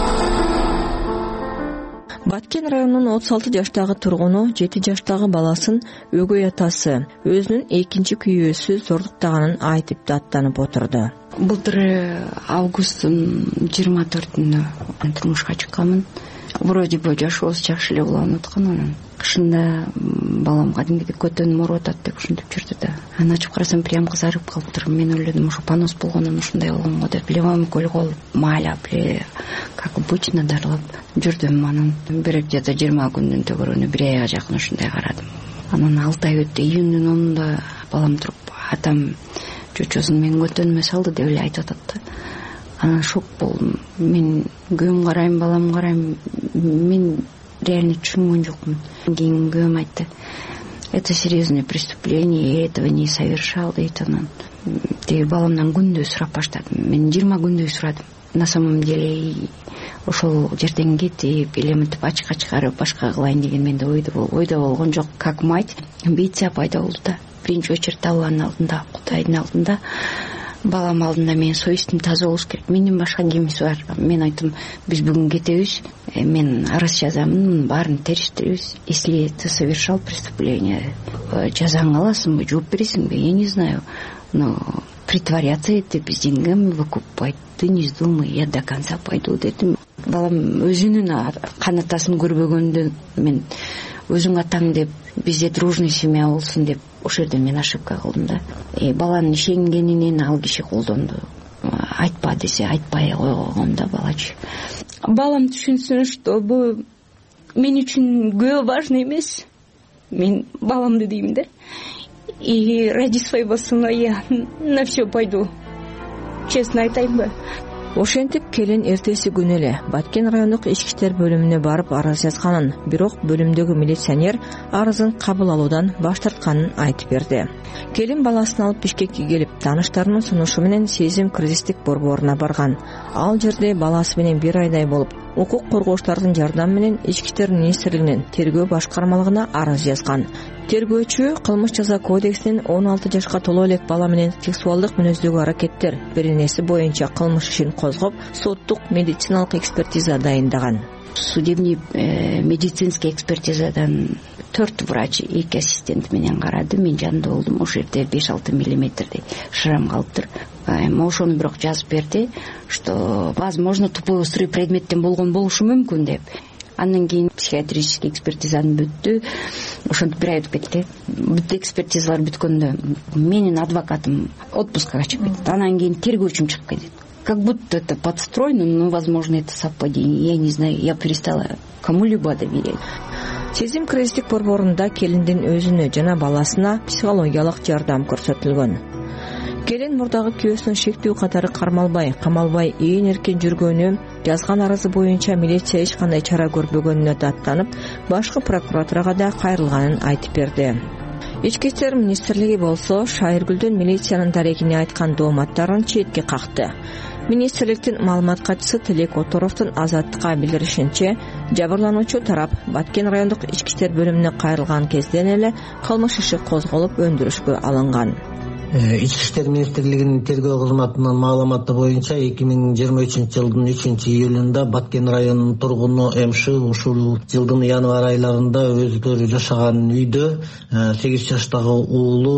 Баткен районунун 36 жаштагы тургуну 7 жаштагы баласын өгөй атасы өзүнүн экинчи күйөөсү зордуктаганын айтып даттанып отурду. Былтыр августтун 24-үнө турмушка чыкканмын. Вроде бы жашообуз жакшы эле уланып аткан, анан кышында балам кадимкидей көтөнүм ооруп атат деп ушинтип жүрдү да. Анан ачып карасам прям кызарып калыптыр. Мен ойлодум, ушу понос болгондон ушундай болгон го деп. Левый көл кол маалап эле, как обычно дарылап жүрдүм. Анан бир где-то 20 күндүн төгөрүнү бир айга жакын ушундай карадым. Анан 6 ай өттү. Июндун 10-унда балам туруп, атам чочосун менин көтөнүмө салды деп эле айтып атат да. Анан шок болдум. Мен күйөөм карайм, балам карайм. Мен реально түшүнгөн жокмун. Кийин күйөөм айтты: это серьезное преступление, я этого не совершал, дейт. Анан теги баламдан күндөй сурап баштадым. Мен 20 күндөй сурадым. На самом деле ошол жерден кетип, элементип ачыкка чыгарып, башка кылайын деген менде ойдо болгон жок. Как мать, амбиция пайда болду да. Биринчи очередь Алланын алдында, Кудайдын алдында, балам алдында менин совестим таза болуш керек. Менден башка кимиси бар? Мен айттым, биз бүгүн кетебиз, мен арыз жазамын, баарын териштиребиз. Если ты совершал преступление, жазаңды аласыңбы, жооп бересиңби? Я не знаю, но притворяться это без деньгами выкупать ты не вздумай, я до конца пойду дедим. Балам өзүнүн канатасын көрбөгөндө мен өзүң атаң деп, бизде дружный семья болсун деп, ошол жерде мен ошибка кылдым да. Баланын ишенгенинен ал киши колдонду. Айтпа десе айтпай койгон да балачы. Балам түшүнсүн, что бул мен үчүн күйөө важный эмес. Мен баламды дейм да. И ради своего сына я на все пойду. Честно айтайынбы? Ошентип келин эртеси күнү эле Баткен райондук ички иштер бөлүмүнө барып арыз жазганын, бирок бөлүмдөгү милиционер арызын кабыл алуудан баш тартканын айтып берди. Келин баласын алып Бишкекке келип, тааныштарынын сунушу менен сезим кризистик борборуна барган. Ал жерде баласы менен бир айдай болуп, укук коргоочулардын жардамы менен ички иштер министрлигинин тергөө башкармалыгына арыз жазган. Тергөөчү кылмыш жаза кодексинин 16 жашка толо элек бала менен сексуалдык мүнөздөгү аракеттер беренеси боюнча кылмыш ишин козгоп, соттук медициналык экспертиза дайындаган. Судебный медицинский экспертизадан 4 врач, 2 ассистент менен карады. Мен жанында болдум. Ошол жерде 5-6 миллиметрдей шрам калыптыр. Ошону бирок жазып берди, что возможно тупой острый предметтен болгон болушу мүмкүн деп. Андан кийин психиатрический экспертизаны бүттү. Ошентип бир ай өтүп кетти. Бүт экспертизалар бүткөндө менин адвокатым отпускка чыгып кетти. Анан кийин тергөөчүм чыгып кетет. Как будто это подстроено, но, возможно, это совпадение. Я не знаю, я перестала кому-либо доверять. Сезим кризистик борборунда келиндин өзүнө жана баласына психологиялык жардам көрсөтүлгөн. Келин мурдагы күйөөсүнүн шектүү катары камалбай ээн эркен жүргөнү, жазган арызы боюнча милиция эч кандай чара көрбөгөнүнө даттанып, башкы прокуратурага да кайрылганын айтып берди. Ички иштер министрлиги болсо Шайыргүлдүн милициянын дарегине айткан дооматтарын четке какты. Министрликтин маалымат катчысы Тилек Оторовдун Азаттыкка билдиришинче, жабырлануучу тарап Баткен райондук ички иштер бөлүмүнө кайрылган кезден эле кылмыш иши козголуп өндүрүшкө алынган. Ички иштер министрлигинин тергөө кызматынын маалыматы боюнча 2023 жылдын 3-июлунда Баткен районунун тургуну МШ ушул жылдын январь айларында өздөрү жашаган үйдө 8 жаштагы уулу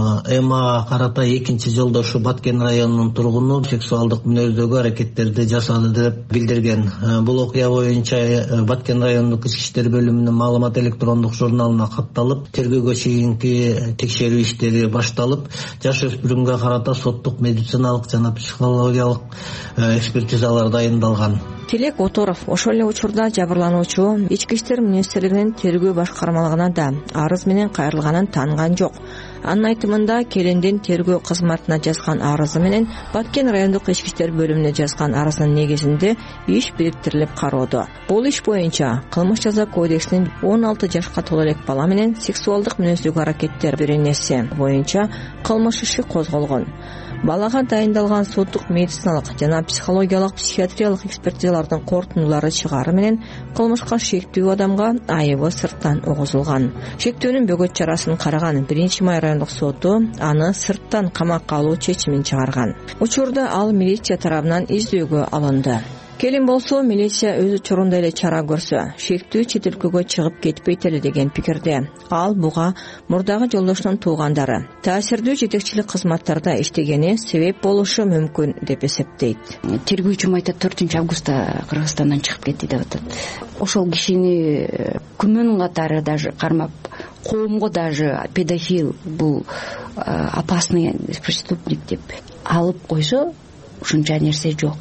МА карата экинчи жолдо ушу Баткен районунун тургуну сексуалдык мүнөздөгү аракеттерди жасады деп билдирген. Бул окуя боюнча Баткен райондук ички иштер бөлүмүнүн маалымат электрондук журналына катталып, тергөөгө чейинки текшерүү иштери башталып, жаш өспүрүмгө карата соттук, медициналык жана психологиялык экспертизалар дайындалган. Тилек Оторов ошол эле учурда жабырлануучу ички иштер министрлигинин тергөө башкармалыгына да арыз менен кайрылганын таанган жок. Анын айтымында келиндин тергөө кызматына жазган арызы менен Баткен райондук ички иштер бөлүмүнө жазган арызынын негизинде иш бириктирилип кароодо. Бул иш боюнча кылмыш жаза кодексинин 16 жашка толо элек бала менен сексуалдык мүнөздөгү аракеттер беренеси боюнча кылмыш иши козголгон. Балага дайындалган соттук, медициналык жана психологиялык психиатриялык экспертизалардын корутундулары чыгары менен кылмышка шектүү адамга айыбы сырттан угузулган. Шектүүнүн бөгөт чарасын караган 1-май райондук соту аны сырттан камакка алуу чечимин чыгарган. Учурда ал милиция тарабынан издөөгө алынды. Келин болсо милиция өз учурунда эле чара көрсө, шектүү чет өлкөгө чыгып кетпейт эле деген пикирде. Ал буга мурдагы жолдошунун туугандары таасирдүү жетекчилик кызматтарда иштегени себеп болушу мүмкүн деп эсептейт. Тергөөчүм айтат, 4-августта Кыргызстандан чыгып кетти деп атат. Ошол кишини күмөн катары даже кармап, коомго даже педофил, бул опасный преступник деп алып койсо, ушунча нерсе жок.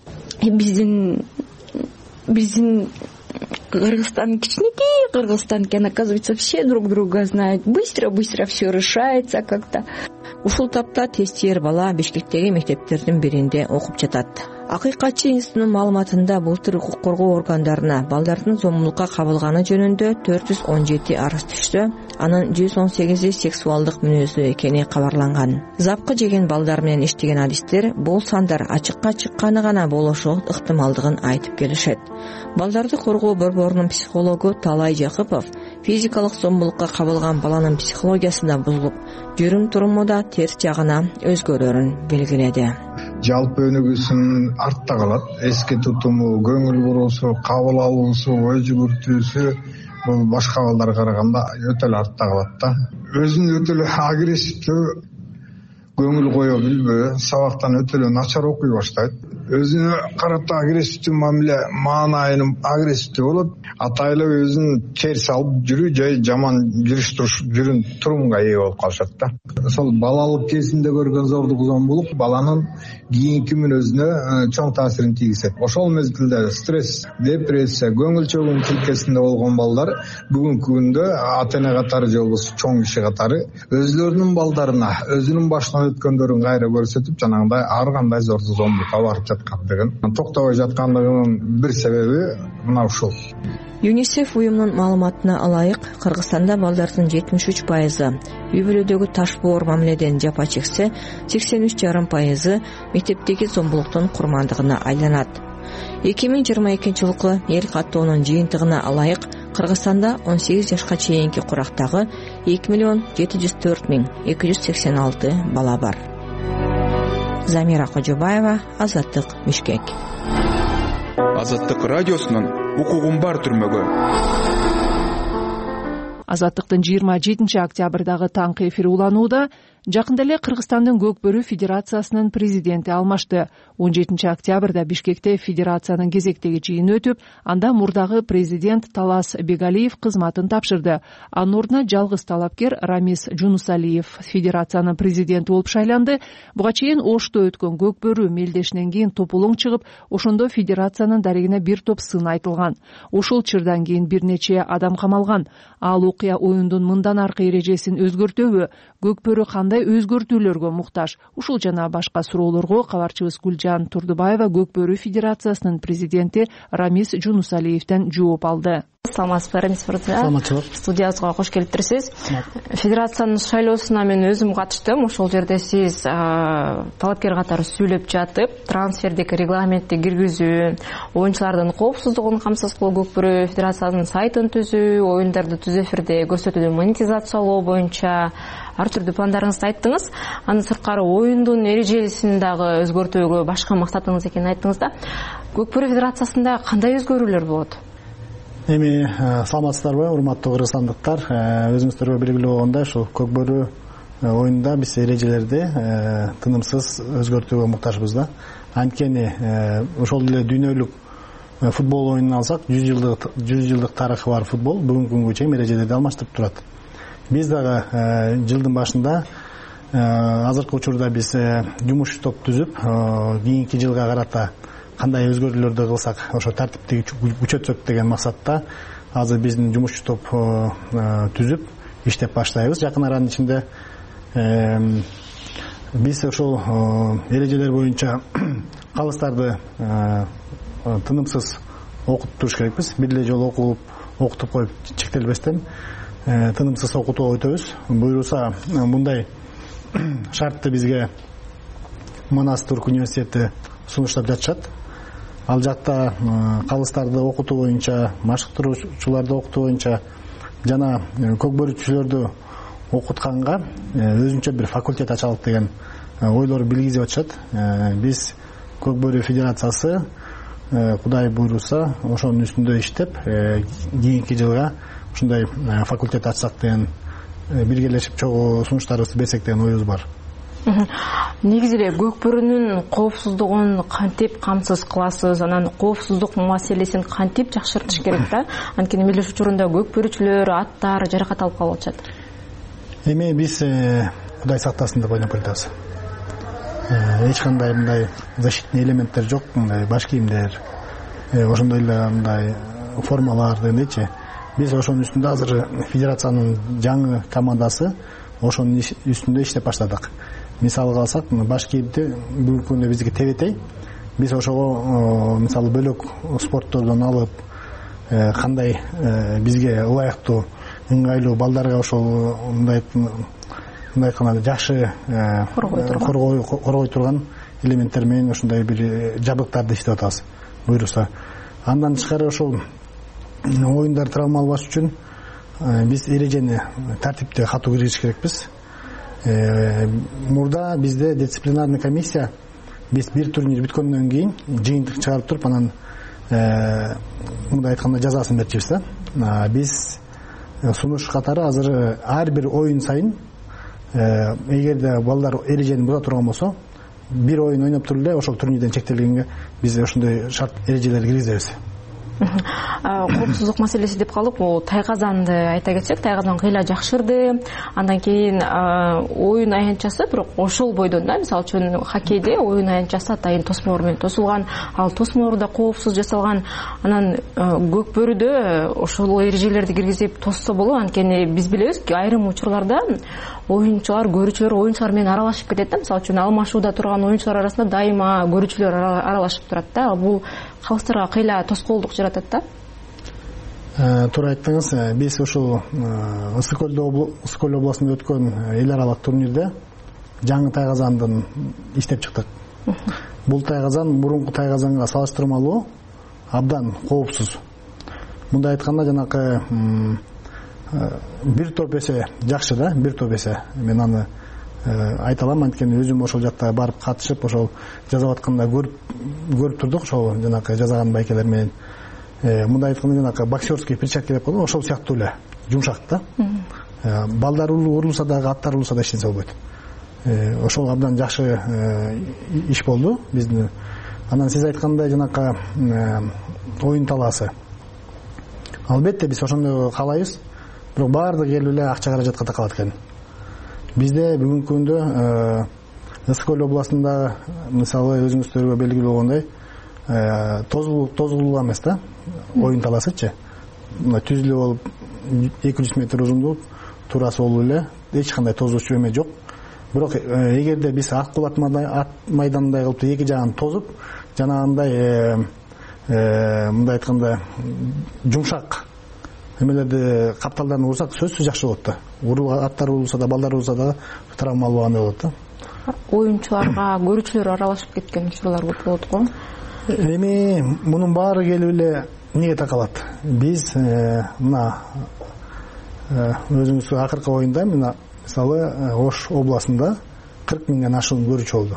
Биздин Кыргызстан кичинекей, Кыргызстан, оказывается, все друг друга знают. Быстро все решается как-то. Ушул тапта тестер бала Бишкектеги мектептердин биринде окуп жатат. Акыйкатчы институтунун маалыматында былтыр укук коргоо органдарына балдардын зомбулукка кабылганы жөнүндө 417 арыз түшсө, анын 118 сексуалдык мүнөздүү экени кабарланган. Запкы жеген балдар менен иштеген адистер бул сандар ачыкка чыкканы гана болушу ыктымалдыгын айтып келишет. Балдарды коргоо борборунун психологу Талай Жакыпов физикалык зомбулукка кабылган баланын психологиясы да бузулуп, жүрүм туруму да терс жагына өзгөрөрүн белгиледи. Жалпы өнүгүүсүн артта калат. Эски тутуму, көңүл буруусу, кабыл алуусу, ой жүгүртүүсү бул башка балдарга караганда өтө эле артта калат да. Өзүн өтө эле агрессивдүү, көңүл кое билбөө, сабактан өтө эле начар окуй баштайт. Өзүнө карата агрессивдүү мамиле маанайын агрессивдүү болот. Атайлы өзүн терс алып жүрүү же жаман жүрүн турумга ээ болуп калышат да. Ошол балалык кезинде көргөн зордук зомбулук баланын кийинки мүнөзүнө чоң таасирин тийгизет. Ошол мезгилде стресс, депрессия, көңүл чөгүүнүн тилкесинде болгон балдар бүгүнкү күндө ата-эне катары же болбосо чоң киши катары өзлөрүнүн балдарына өзүнүн башынан өткөндөрүн кайра көрсөтүп, жанагындай ар кандай зордук зомбулукка барып жаткандыгын, токтобой жаткандыгынын бир себеби мына ушул. ЮНИСЕФ уюмунун маалыматына ылайык, Кыргызстанда балдардын 73% үй бүлөдөгү таш боор мамиледен жапа чексе, 83,5% мектептеги зомбулуктун курмандыгына айланат. 2022 жылкы эл каттоонун жыйынтыгына ылайык, Кыргызстанда 18 жашка чейинки курактагы 2,704,286 бала бар. Замира Кожобаева, Азаттык, Бишкек. Азаттык радиосунун укугум бар түрмөгө. Азаттыктын 27 октябрдагы таңкы эфири уланууда. Жакында эле Кыргызстандын Көкбөрү Федерациясынын президенти алмашты. 17 октябрда Бишкекте федерациянын кезектеги жыйыны өтүп, анда мурдагы президент Талас Бегалиев кызматын тапшырды. Анын ордуна жалгыз талапкер Рамис Жунусалиев федерациянын президенти болуп шайланды. Буга чейин Ошто өткөн Көкбөрү мелдешинен кийин топулуң чыгып, ошондо федерациянын дарегине бир топ сын айтылган. Ушул чырдан кийин бир нече адам камалган. Ал окуя оюндун мындан аркы эрежесин өзгөртөбү? Көкбөрү кандай өзгөртүүлөргө муктаж? Ушул жана башка суроолорго кабарчыбыз Гүлжан Турдубаева Көкбөрү Федерациясынын президенти Рамис Жунусалиевден жооп алды. Саламатсызбы, Рамис мырза. Студиябызга кош келиптирсиз. Федерациянын шайлоосуна мен өзүм катыштым. Ошол жерде сиз талапкер катары сүйлөп жатып, трансфердеги регламентти киргизүү, оюнчулардын коопсуздугун камсыз кылуу, Көкбөрү Федерациянын сайтын түзүү, оюндарды түз эфирде көрсөтүүдө монетизациялоо боюнча ар түрдүү пландарыңызды айттыңыз. Андан сырткары оюндун эрежесин дагы өзгөртүүгө башка максатыңыз экенин айттыңыз да. Көкбөрү Федерациясында кандай өзгөрүүлөр болот? Эми саламатсыздарбы, урматтуу кыргызстандыктар. Өзүңүздөргө белгилүү болгондой, ушул Көкбөрү оюнунда биз эрежелерди тынымсыз өзгөртүүгө муктажбыз да. Анткени ошол эле дүйнөлүк футбол оюнун алсак, 100 жылдык тарыхы бар футбол бүгүнкү күнгө чейин эрежелерди алмаштырып турат. Биз дагы жылдын башында азыркы учурда биз жумуш топ түзүп, кийинки жылга карата кандай өзгөрүүлөрдү кылсак, ошо тартипти күчөтсөк деген максатта азыр биздин жумушчу топ түзүп иштеп баштайбыз. Жакын аранын ичинде биз ошол эрежелер боюнча калыстарды тынымсыз окутуп туруш керекпиз. Бир эле жолу окутуп коюп чектелбестен тынымсыз окутууга өтөбүз. Буюрса мындай шартты бизге Манас Турк университети сунуштап жатышат. Ал жакта калыстарды окутуу боюнча, машыктыруучуларды окутуу боюнча жана көкбөрүчүлөрдү окутканга өзүнчө бир факультет ачалык деген ойлор билгизип атышат. Биз Көкбөрү Федерациясы Кудай буйруса ошонун үстүндө иштеп, кийинки жылга ушундай факультет ачсак деген биргелешип чогуу сунуштарыбызды берсек деген оюбуз бар. Негизи эле Көкбөрүнүн коопсуздугун кантип камсыз кыласыз, анан коопсуздук маселесин кантип жакшыртыш керек да? Анткени мелдеш учурунда көкбөрүчүлөр, аттар жаракат алып калып атышат. Эми биз Кудай сактасын деп ойлоп атабыз. Эч кандай мындай защитный элементтер жок, мындай баш кийимдер, ошондой эле мындай формалар дегендейчи. Биз ошонун үстүндө азыр федерациянын жаңы командасы ошонун үстүндө иштеп баштадык. Мисалга алсак, баш кийимди бүгүнкү күндө бизге тебетей. Биз ошого мисалы бөлөк спорттордон алып, кандай бизге ылайыктуу, ыңгайлуу балдарга ошол мындай айтканда жакшы коргой турган элементтер менен ошондой бир жабдыктарды иштеп атабыз. Буйруса. Андан тышкары ошол оюндар травмалабаш үчүн биз эрежени тартипти катуу киргизиш керекпиз. Мурда бизде дисциплинарный комиссия биз бир турнир бүткөндөн кийин жыйынтык чыгарып туруп, анан мындай айтканда жазасын берчүбүз да. Биз сунуш катары азыр ар бир оюн сайын эгерде балдар эрежени буза турган болсо, бир оюн ойноп туруп эле ошол турнирден чектелгенге биз ошондой шарт эрежелерди киргизебиз. Коопсуздук маселеси деп калып, бул тайказанды айта кетсек, тайказан кыйла жакшырды. Андан кийин оюн аянтчасы бирок ошол бойдон да, мисалы үчүн хоккейде оюн аянтчасы атайын тосмоор менен тосулган, ал тосмоор да коопсуз жасалган. Анан Көкбөрүдө ошол эрежелерди киргизип тосса болот, анткени биз билебиз, айрым учурларда оюнчулар, көрүүчүлөр оюнчулар менен аралашып кетет да. Мисалы үчүн алмашууда турган оюнчулар арасында дайыма көрүүчүлөр аралашып турат да. Бул калыстарга кыйла тоскоолдук жаратат да. Туура айттыңыз. Биз ушул Ысык-Көл областында өткөн эл аралык турнирде жаңы тайказандын иштеп чыктык. Бул тайказан мурунку тайказанга салыштырмалуу абдан коопсуз. Мындай айтканда, жанакы бир топ эсе жакшы да, бир топ эсе. Мен аны айта алам, анткени өзүм ошол жакта барып катышып, ошол жазап атканда көрүп турдук, ошол жанакы жазаган байкелер менен. Мындай айтканда, жанакы боксерский перчатка деп коет, ошол сыяктуу эле жумшак да. Балдар урулса дагы, аттар урулса да эч нерсе болбойт. ошол абдан жакшы иш болду биздин. Анан сиз айткандай жанакы оюн талаасы, албетте биз ошондой каалайбыз, бирок баардыгы келип эле акча каражатка такалат экен. Бизде бүгүнкү күндө Ысык көл областында мисалы өзүңүздөргө белгилүү болгондой тозгулуу эмес да оюн талаасычы. Түзүлүп болуп 200 метр узундук туурасы болуп эле эч кандай тозуучу эме жок. Бирок эгерде биз ак кул ат майдандай кылып эки жагын тозуп, жанагындай мындай айтканда жумшак эмелерди капталдарын урсак сөзсүз жакшы болот да. Аттар урулса да, балдар урулса да травма албагандай болот да. Оюнчуларга көрүүчүлөр аралашып кеткен учурлар көп болот го. Эми мунун баары келип эле эмнеге такалат? Биз мына өзүңүз акыркы оюнда мына мисалы Ош областында 40 миңден ашуун көрүүчү болду.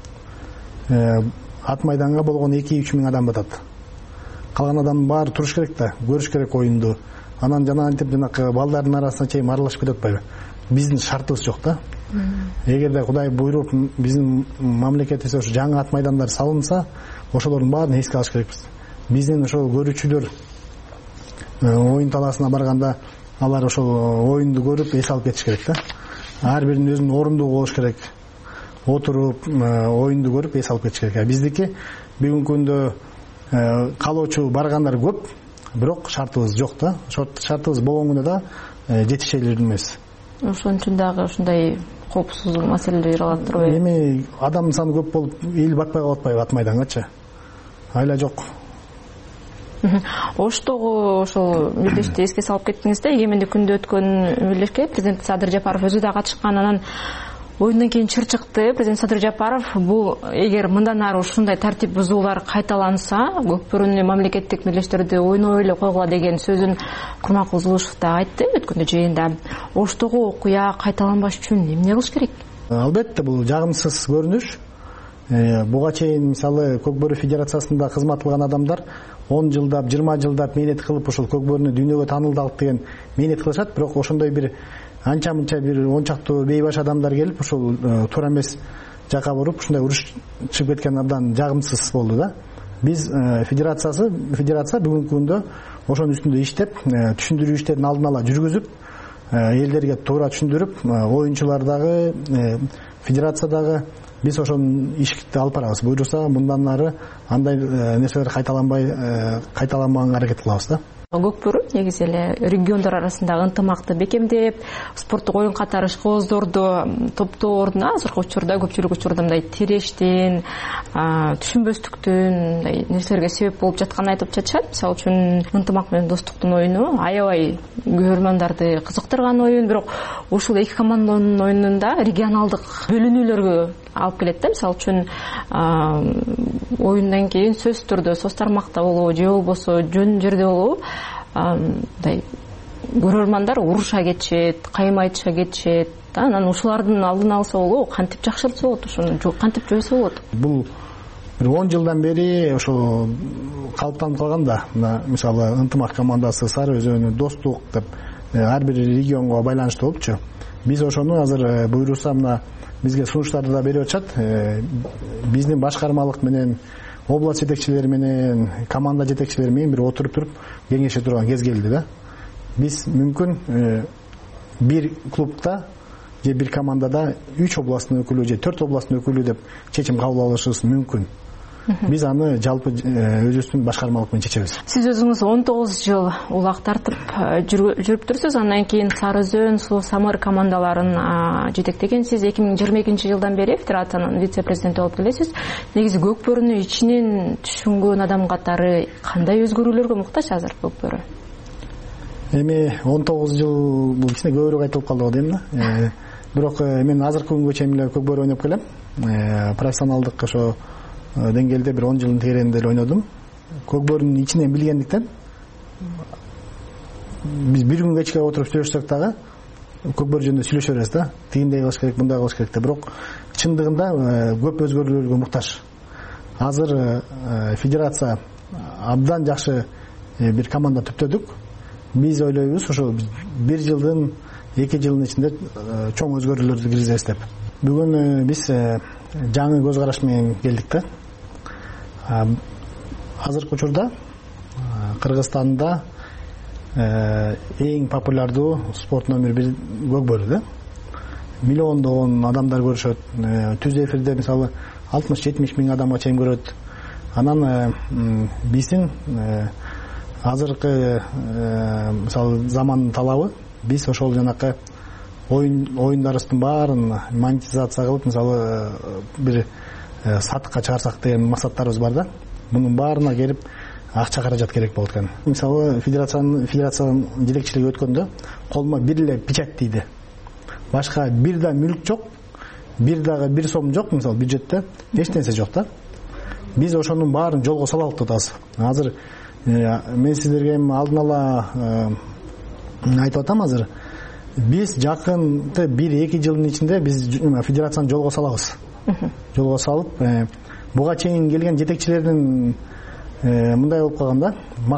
Ат майданга болгон 2-3 миң адам батат. Калган адамдын баары туруш керек да, көрүш керек оюнду. Анан жанагынтип жанакы балдардын арасына чейин аралашып кетип атпайбы? Биздин шартыбыз жок да. Эгерде Кудай буйруп биздин мамлекетибизде ошо жаңы ат майдандар салынса, ошолордун баарын эске алыш керекпиз. Биздин ошол көрүүчүлөр оюн талаасына барганда алар ошол оюнду көрүп эс алып кетиш керек да. Ар биринин өзүнүн орундугу болуш керек. Отуруп оюнду көрүп эс алып кетиш керек. Биздики бүгүнкү күндө калоочу баргандар көп, бирок шартыбыз жок да. Шартыбыз болгон күндө да жетише элмес. Ошон үчүн дагы ушундай коопсуздук маселелер жаралат турбайбы? Эми адам саны көп болуп эл батпай калып атпайбы ат майдангачы? Айла жок. Оштогу ошол мелдешти эске салып кеттиңиз да, эгемендик күндө өткөн мелдешке президент Садыр Жапаров өзү да катышкан. Анан оюндан кийин чыр чыкты. Президент Садыр Жапаров бул эгер мындан ары ушундай тартип бузуулар кайталанса, көкбөрүнү мамлекеттик мелдештерди ойнобой эле койгула деген сөзүн Курманкул Зулушев да айтты өткөндө жыйында. Оштогу окуя кайталанбаш үчүн эмне кылыш керек? Албетте бул жагымсыз көрүнүш. Буга чейин мисалы Көкбөрү Федерациясында кызмат кылган адамдар 10 жылдап, 20 жылдап мээнет кылып ошол Көкбөрүнү дүйнөгө таанылдалып деген мээнет кылышат, бирок ошондой бир анча-мынча бир ончактуу бейбаш адамдар келип ошол туура эмес жака буруп ушундай уруш чыгып кеткен абдан жагымсыз болду да. Биз федерация бүгүнкү күндө ошонун үстүндө иштеп, түшүндүрүү иштерин алдын ала жүргүзүп, элдерге туура түшүндүрүп, оюнчулар дагы, федерация дагы биз ошонун ишти алып барабыз. Буйруса мындан ары андай нерселер кайталанбаганга аракет кылабыз да. Көкбөрү негизи эле региондор арасындагы ынтымакты бекемдеп, спорттук оюн катары ишкыбыздарды топтоо ордуна азыркы учурда көпчүлүк учурда мындай тирештин, түшүнбөстүктүн мындай нерселерге себеп болуп жатканын айтып жатышат. Мисалы үчүн ынтымак менен достуктун оюну аябай көрөрмандарды кызыктырган оюн, бирок ушул эки команданын оюнунда регионалдык бөлүнүүлөргө алып келет да. Мисалы үчүн оюндан кийин сөзсүз түрдө соц тармакта болобу же болбосо жөн жерде болобу мындай көрөрмандар уруша кетишет, кайым айтыша кетишет. Анан ушулардын алдын алса болобу, кантип жакшыртса болот, ошону кантип жойсо болот? Бул бир 10 жылдан бери ошо калыптанып калган да. Мисалы ынтымак командасы Сары өзөнү достук деп ар бир регионго байланыштуу болупчу. Биз ошону азыр буйруса мына бизге сунуштарды да берип атышат. Биздин башкармалык менен область жетекчилери менен, команда жетекчилери менен бир отуруп туруп кеңеше турган кез келди да. Биз мүмкүн бир клубта же бир командада 3 областтын өкүлү же 4 областтын өкүлү деп чечим кабыл алышыбыз мүмкүн. Биз аны жалпы өзүбүздүн башкармалык менен чечебиз. Сиз өзүңүз 19 жыл улак тартып жүрүптүрсүз. Андан кийин Сары Өзөн, Сулуу Самыр командаларын жетектегенсиз. 2022 жылдан бери федерациянын вице-президенти болуп келесиз. Негизи Көкбөрүнү ичинен түшүнгөн адам катары кандай өзгөрүүлөргө муктаж азыр Көкбөрү? Эми 19 жыл бул кичине көбүрөөк айтылып калды го дейм да. Бирок мен азыркы күнгө чейин эле Көкбөрү ойноп келем. Профессионалдык ошо деңгээлде бир 10 жылдын тегерегинде ойнодум. Көкбөрүнүн ичинен билгендиктен биз бир күн кечке отуруп сүйлөшсөк дагы Көкбөрү жөнүндө сүйлөшө беребиз да. Тигиндей кылыш керек, мындай кылыш керек деп. Бирок чындыгында көп өзгөрүүлөргө муктаж. Азыр федерация абдан жакшы бир команда түптөдүк. Биз ойлойбуз ошо 1 жылдын 2 жылдын ичинде чоң өзгөрүүлөрдү киргизебиз деп. Бүгүн биз жаңы көз караш менен келдик да. Азыркы учурда Кыргызстанда эң популярдуу спорт номер 1 көкбөрү да. Миллиондогон адамдар көрүшөт. Түз эфирде мисалы 60-70 миң адамга чейин көрөт. Анан биздин азыркы мисалы замандын талабы биз ошол жанакы оюндарыбыздын баарын монетизация кылып, мисалы бир сатыкка чыгарсак деген максаттарыбыз бар да. Мунун баарына келип акча каражат керек болот экен. Мисалы федерациянын жетекчилиги өткөндө колума бир эле печать тийди. Башка бир да мүлк жок, бир сом жок, мисалы бюджетте эч нерсе жок да. Биз ошонун баарын жолго салалык атабыз. Азыр мен сиздерге алдын ала айтып атам азыр. Биз жакынкы 1-2 жылдын ичинде биз федерацияны жолго салабыз. Жолго салып, буга чейин келген жетекчилердин мындай болуп калганда,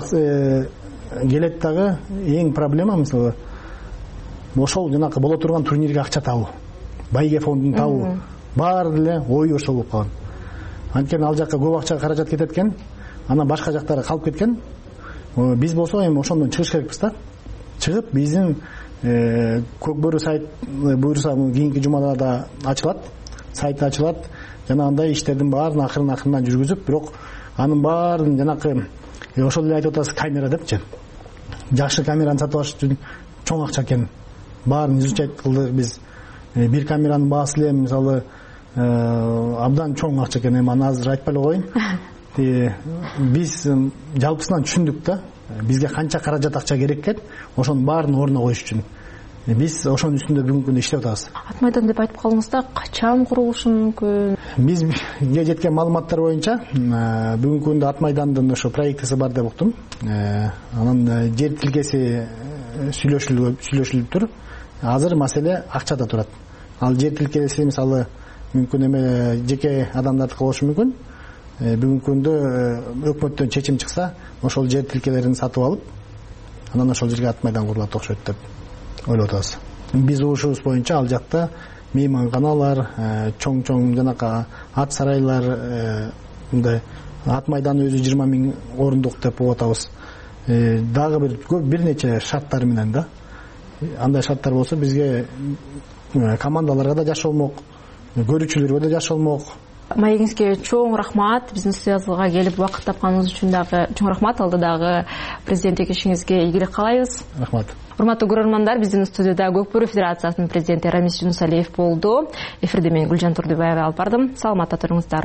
келет дагы эң проблема мисалы ошол жанакы боло турган турнирге акча табуу, байге фондун табуу, баары эле ою ошол болуп калган. Анткени ал жакка көп акча каражат кетет экен, анан башка жактары калып кеткен. Биз болсо эми ошондон чыгыш керекпиз да. Чыгып биздин көкбөрү сайт буюрса кийинки жумада да ачылат, сайт ачылат. Жанагындай иштердин баарын акырын жүргүзүп, бирок анын баарын жанакы ошол эле айтып атасыз камера депчи. Жакшы камераны сатып алыш үчүн чоң акча экен. Баарын изучать кылдык биз. Бир камеранын баасы эле мисалы абдан чоң акча экен. Эми аны азыр айтпай эле коеюн. Биз жалпысынан түшүндүк да. Бизге канча каражат акча керек экен, ошонун баарын ордуна коюш үчүн. Биз ошонун үстүндө бүгүнкү күндө иштеп атабыз. Ат майдан деп айтып калдыңызда, качан курулушу мүмкүн? Бизге жеткен маалыматтар боюнча бүгүнкү күндө Ат майдандын ошо проектиси бар деп уктум. Анан жер тилкеси сүйлөшүлүп тур. Азыр маселе акчада турат. Ал жер тилкеси мисалы мүмкүн эме жеке адамдардыкы болушу мүмкүн. Бүгүнкү күндө өкмөттөн чечим чыкса, ошол жер тилкелерин сатып алып, анан ошол жерге Ат майдан курулат окшойт деп ойлоп атабыз. Биз угушубуз боюнча ал жакта мейманканалар, чоң жанакы ат сарайлар, мындай Ат майдан өзү 20 миң орундук деп атабыз. Дагы бир нече шарттар менен да. Андай шарттар болсо бизге командаларга да жакшы болмок, көрүүчүлөргө да жакшы болмок. Маегиңизге чоң рахмат. Биздин студиябызга келип убакыт тапканыңыз үчүн дагы чоң рахмат. Алдыдагы президенттик ишиңизге ийгилик каалайбыз. Рахмат. Урматтуу көрөрмандар, биздин студияда Көкбөрү Федерациясынын президенти Рамис Жунусалиев болду. Эфирде мен Гүлжан Турдубаева алып бардым. Саламатта туруңуздар.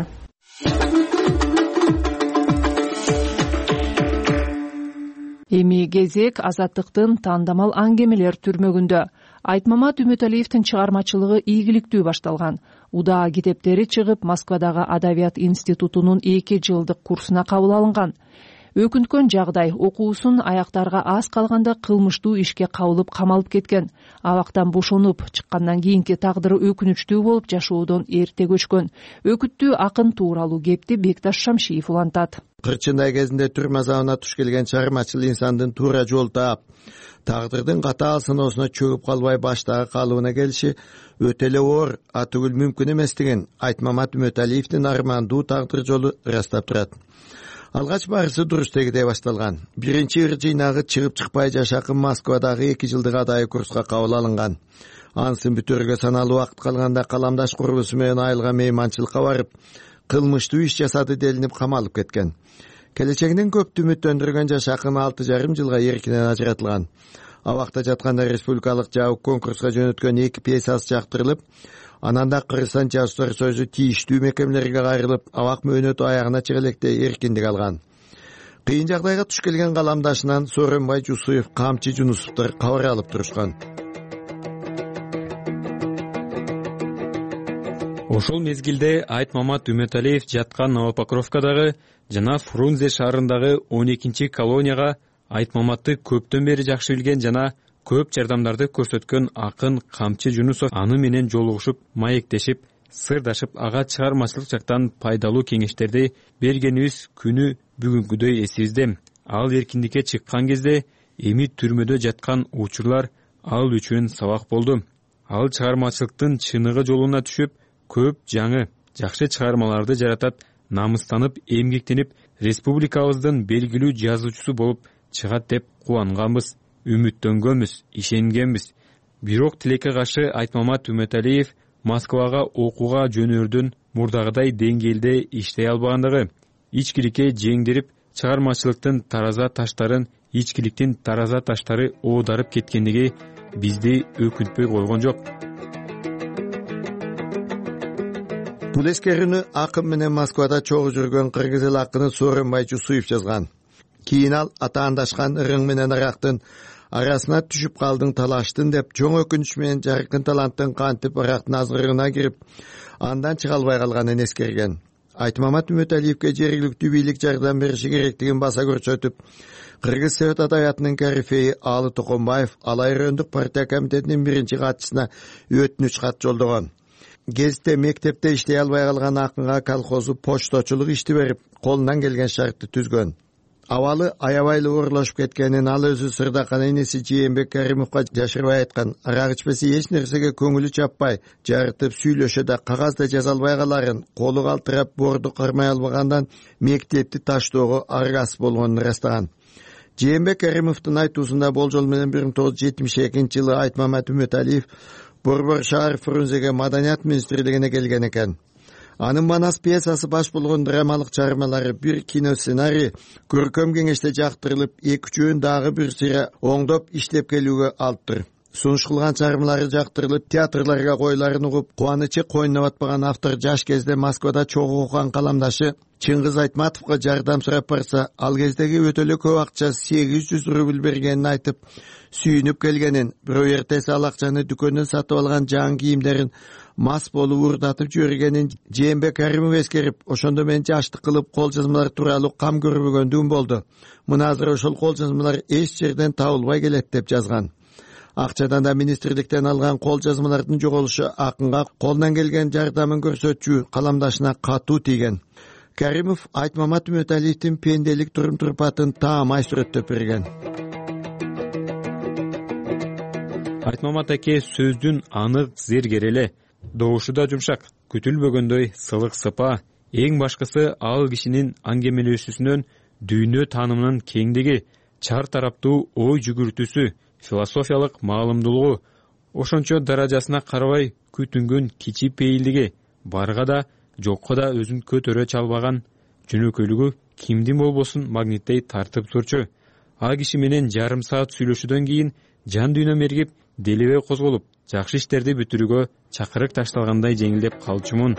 Эми кезек Азаттыктын тандамал аңгемелер түрмөгүндө. Айтмамат Үмөталиевдин чыгармачылыгы ийгиликтүү башталган. Удаа китептери чыгып, Москвадагы Адабият институтунун 2 жылдык курсуна кабыл алынган. Өкүнткөн жагдай окуусун аяктарга аз калганда кылмыштуу ишке кабылып камалып кеткен. Абактан бошонуп чыккандан кийинки тагдыры өкүнүчтүү болуп жашоодон эрте көчкөн. Өкүттүү акын тууралуу кепти Бекташ Шамшиев улантат. Кырчындай кезинде түрмө азабына туш келген чыгармачыл инсандын туура жол таап, тагдырдын катаал сыноосуна чөгүп калбай баштагы калыбына келиши өтө эле оор, атүгүл мүмкүн эмес деген Айтмамат Үмөталиевдин армандуу тагдыр жолу ырастап турат. Алгач барысы дуруш дегидей башталган. Биринчи ыр жыйнагы чыгып чыкпай жашакын Москвадагы 2 жылдык адайы курска кабыл алынган. Ансын бүтөргө саналуу убакыт калганда каламдаш курбусу менен айылга мейманчылыкка барып, кылмыштуу иш жасады делинип камалып кеткен. Келечегинен көптү үмүттөндүргөн жашакын 6,5 жылга эркинен ажыратылган. Абакта жатканда республикалык жабык конкурска жөнөткөн 2 пьесасы жактырылып, анан да Кыргызстан Жазуучулар союзу тийиштүү мекемелерге кайрылып, абак мөөнөтү аягына чыга электе эркиндик алган. Кыйын жагдайга туш келген каламдашынан Сооронбай Жусуев, Камчы Жунусовдор кабар алып турушкан. Ошол мезгилде Айтмамат Үмөталиев жаткан Новопокровкадагы жана Фрунзе шаарындагы 12-чи колонияга Айтмаматты көптөн бери жакшы билген жана көп жардамдарды көрсөткөн акын Камчы Жунусов аны менен жолугушуп, маектешип, сырдашып, ага чыгармачылык жактан пайдалуу кеңештерди бергенибиз күнү бүгүнкүдөй эсибизде. Ал эркиндикке чыккан кезде эми түрмөдө жаткан учурлар ал үчүн сабак болду. ал чыгармачылыктын чыныгы жолуна түшүп, көп жаңы жакшы чыгармаларды жаратат, намыстанып, эмгектенип, республикабыздын белгилүү жазуучусу болуп чыгат деп кубанганбыз, үмүттөнгөнбүз, ишенгенбиз. Бирок тилекке каршы Айтмамат Үмөталиев Москвага окууга жөнөрдөн мурдагыдай деңгээлде иштей албагандыгы, ичкиликке жеңдирип, чыгармачылыктын тараза таштарын, ичкиликтин тараза таштары оодарып кеткендиги бизди өкүнтпөй койгон жок. Бул эскерүүнү акын менен Москвада чогуу жүргөн кыргыз эл акыны Сооронбай Жусуев жазган. Кийин ал атаандашкан ырың менен арактын арасына түшүп калдың, талаштын деп, чоң өкүнүч менен жаркын таланттын кантип арактын азгырыгына кирип, андан чыга албай калганын эскерген. Айтмамат Үмөталиевке жергиликтүү бийлик жардам бериши керектигин баса көрсөтүп, Кыргыз Совет адабиятынын корифейи Алы Токонбаев Алайрөндүк партия комитетинин биринчи катчысына өтүнүч кат жолдогон. Гезитте мектепте иштей албай калган акынга колхозу почточулук ишти берип, колунан келген шартты түзгөн. Абалы аябайлы оорлошуп кеткенин ал өзү Сырдакан энеси Жээнбек Каримовго жашырбай айткан. Арак ичпесе эч нерсеге көңүлү чаппай, жарытып сүйлөшө да кагазда жаза албай каларын, колу калтырап борду кармай албагандан мектепти таштоого аргасыз болгонун ырастаган. Жээнбек Каримовдун айтуусунда болжол менен 1972-жылы Айтмамат Үмөталиев Борбор шаар Фрунзеге маданият министрлигине келген экен. Анын Манас пьесасы баш болгон драмалык чыгармалары, бир кино сценарий көркөм кеңеште жактырылып, 2-3 дагы бир сыйра оңдоп иштеп келүүгө алыптыр. Сунуш кылган чыгармалары жактырылып, театрларга койларын угуп, кубанычы койнуна батпаган автор жаш кезде Москвада чогуу окуган каламдашы Чыңгыз Айтматовго жардам сурап барса, ал кездеги өтө эле көп акча 800 рубль бергенин айтып, сүйүнүп келгенин, бирөө эртеси ал акчаны дүкөндөн сатып алган жаңы кийимдерин мас болуп урдатып жибергенин Жээнбек Каримов эскерип, ошондо мен жаштык кылып кол жазмалар тууралуу кам көрбөгөндүгүм болду. Мына азыр ошол кол жазмалар эч жерден табылбай келет деп жазган. Акчадан да министрликтен алган кол жазмалардын жоголушу акынга колунан келген жардамын көрсөтчү каламдашына катуу тийген. Каримов Айтмамат Үмөталиевдин пенделик турум-турпатын таамай сүрөттөп берген. Айтмамат аке сөздүн анык, зергереле, добушу да жумшак, күтүлбөгөндөй сылык сыпа, эң башкысы ал кишинин аңгемелешүүсүнөн дүйнө таанымынын кеңдиги, чар тараптуу ой жүгүртүүсү, философиялык маалымдуулугу, ошончо даражасына карабай күтүнгөн кичи пейилдиги, барга да жокко да өзүн көтөрө чалбаган жөнөкөйлүгү кимдин болбосун магниттей тартып турчу. А киши менен жарым саат сүйлөшүүдөн кийин жан дүйнөм эргип, делебе козголуп, жакшы иштерди бүтүрүүгө чакырык ташталгандай жеңилдеп калчумун.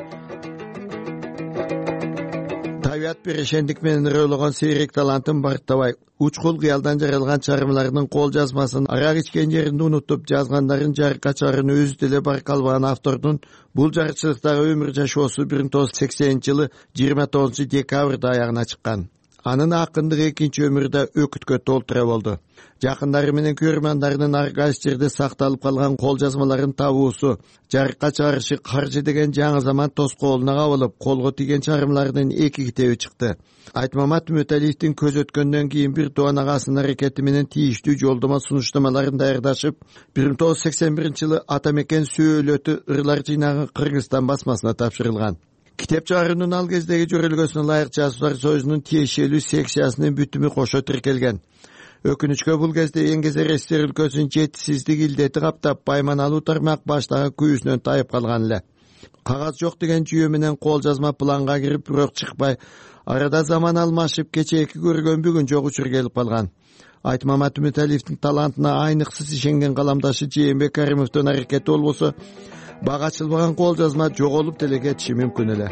Табият перешендик менен ырыологон сейрек талантын барктабай, учкул кыялдан жаралган чыгармалардын кол жазмасын арак ичкен жеринде унутуп, жазгандарын жарыкка чыгарууну өзү деле байкалбаган автордун бул жарчылыктагы өмүр жашоосу 1980-жылы 29-декабрда аягына чыккан. Анын акындык экинчи өмүрдө өкүткө толтура болду. Жакындары менен көрөрмандарынын ар кайсы жерде сакталып калган кол жазмаларын табуусу, жарыкка чыгарышы каржы деген жаңы заман тоскоолуна кабылып, колго тийген чыгармалардын 2 китеби чыкты. Айтмамат Үмөталиевдин көз өткөндөн кийин бир туган агасынын аракети менен тийиштүү жолдомо сунуштамаларын даярдашып, 1981-жылы Атамекен сөөлөтү ырлар жыйнагы Кыргызстан басмасына тапшырылган. Китеп чыгаруунун ал кездеги жөрөлгөсүнө ылайык жазуучулар союзунун тиешелүү секциясынын бүтүмү кошо тиркелген. Өкүнүчкө бул кезде Эңгезер СССР өлкөсүнүн жетишсиздик илдети каптап, байманалуу тармак баштагы күйүүсүнөн тайып калган эле. Кагаз жок деген жүйө менен кол жазма планга кирип, бирок чыкпай, арада заман алмашып, кечээки көргөн бүгүн жок учур келип калган. Айтмамат Үмөталиевдин талантына айныксыз ишенген каламдашы Жээнбек Каримовдун аракети болбосо, бага ачылбаган кол жазма жоголуп деле кетиши мүмкүн эле.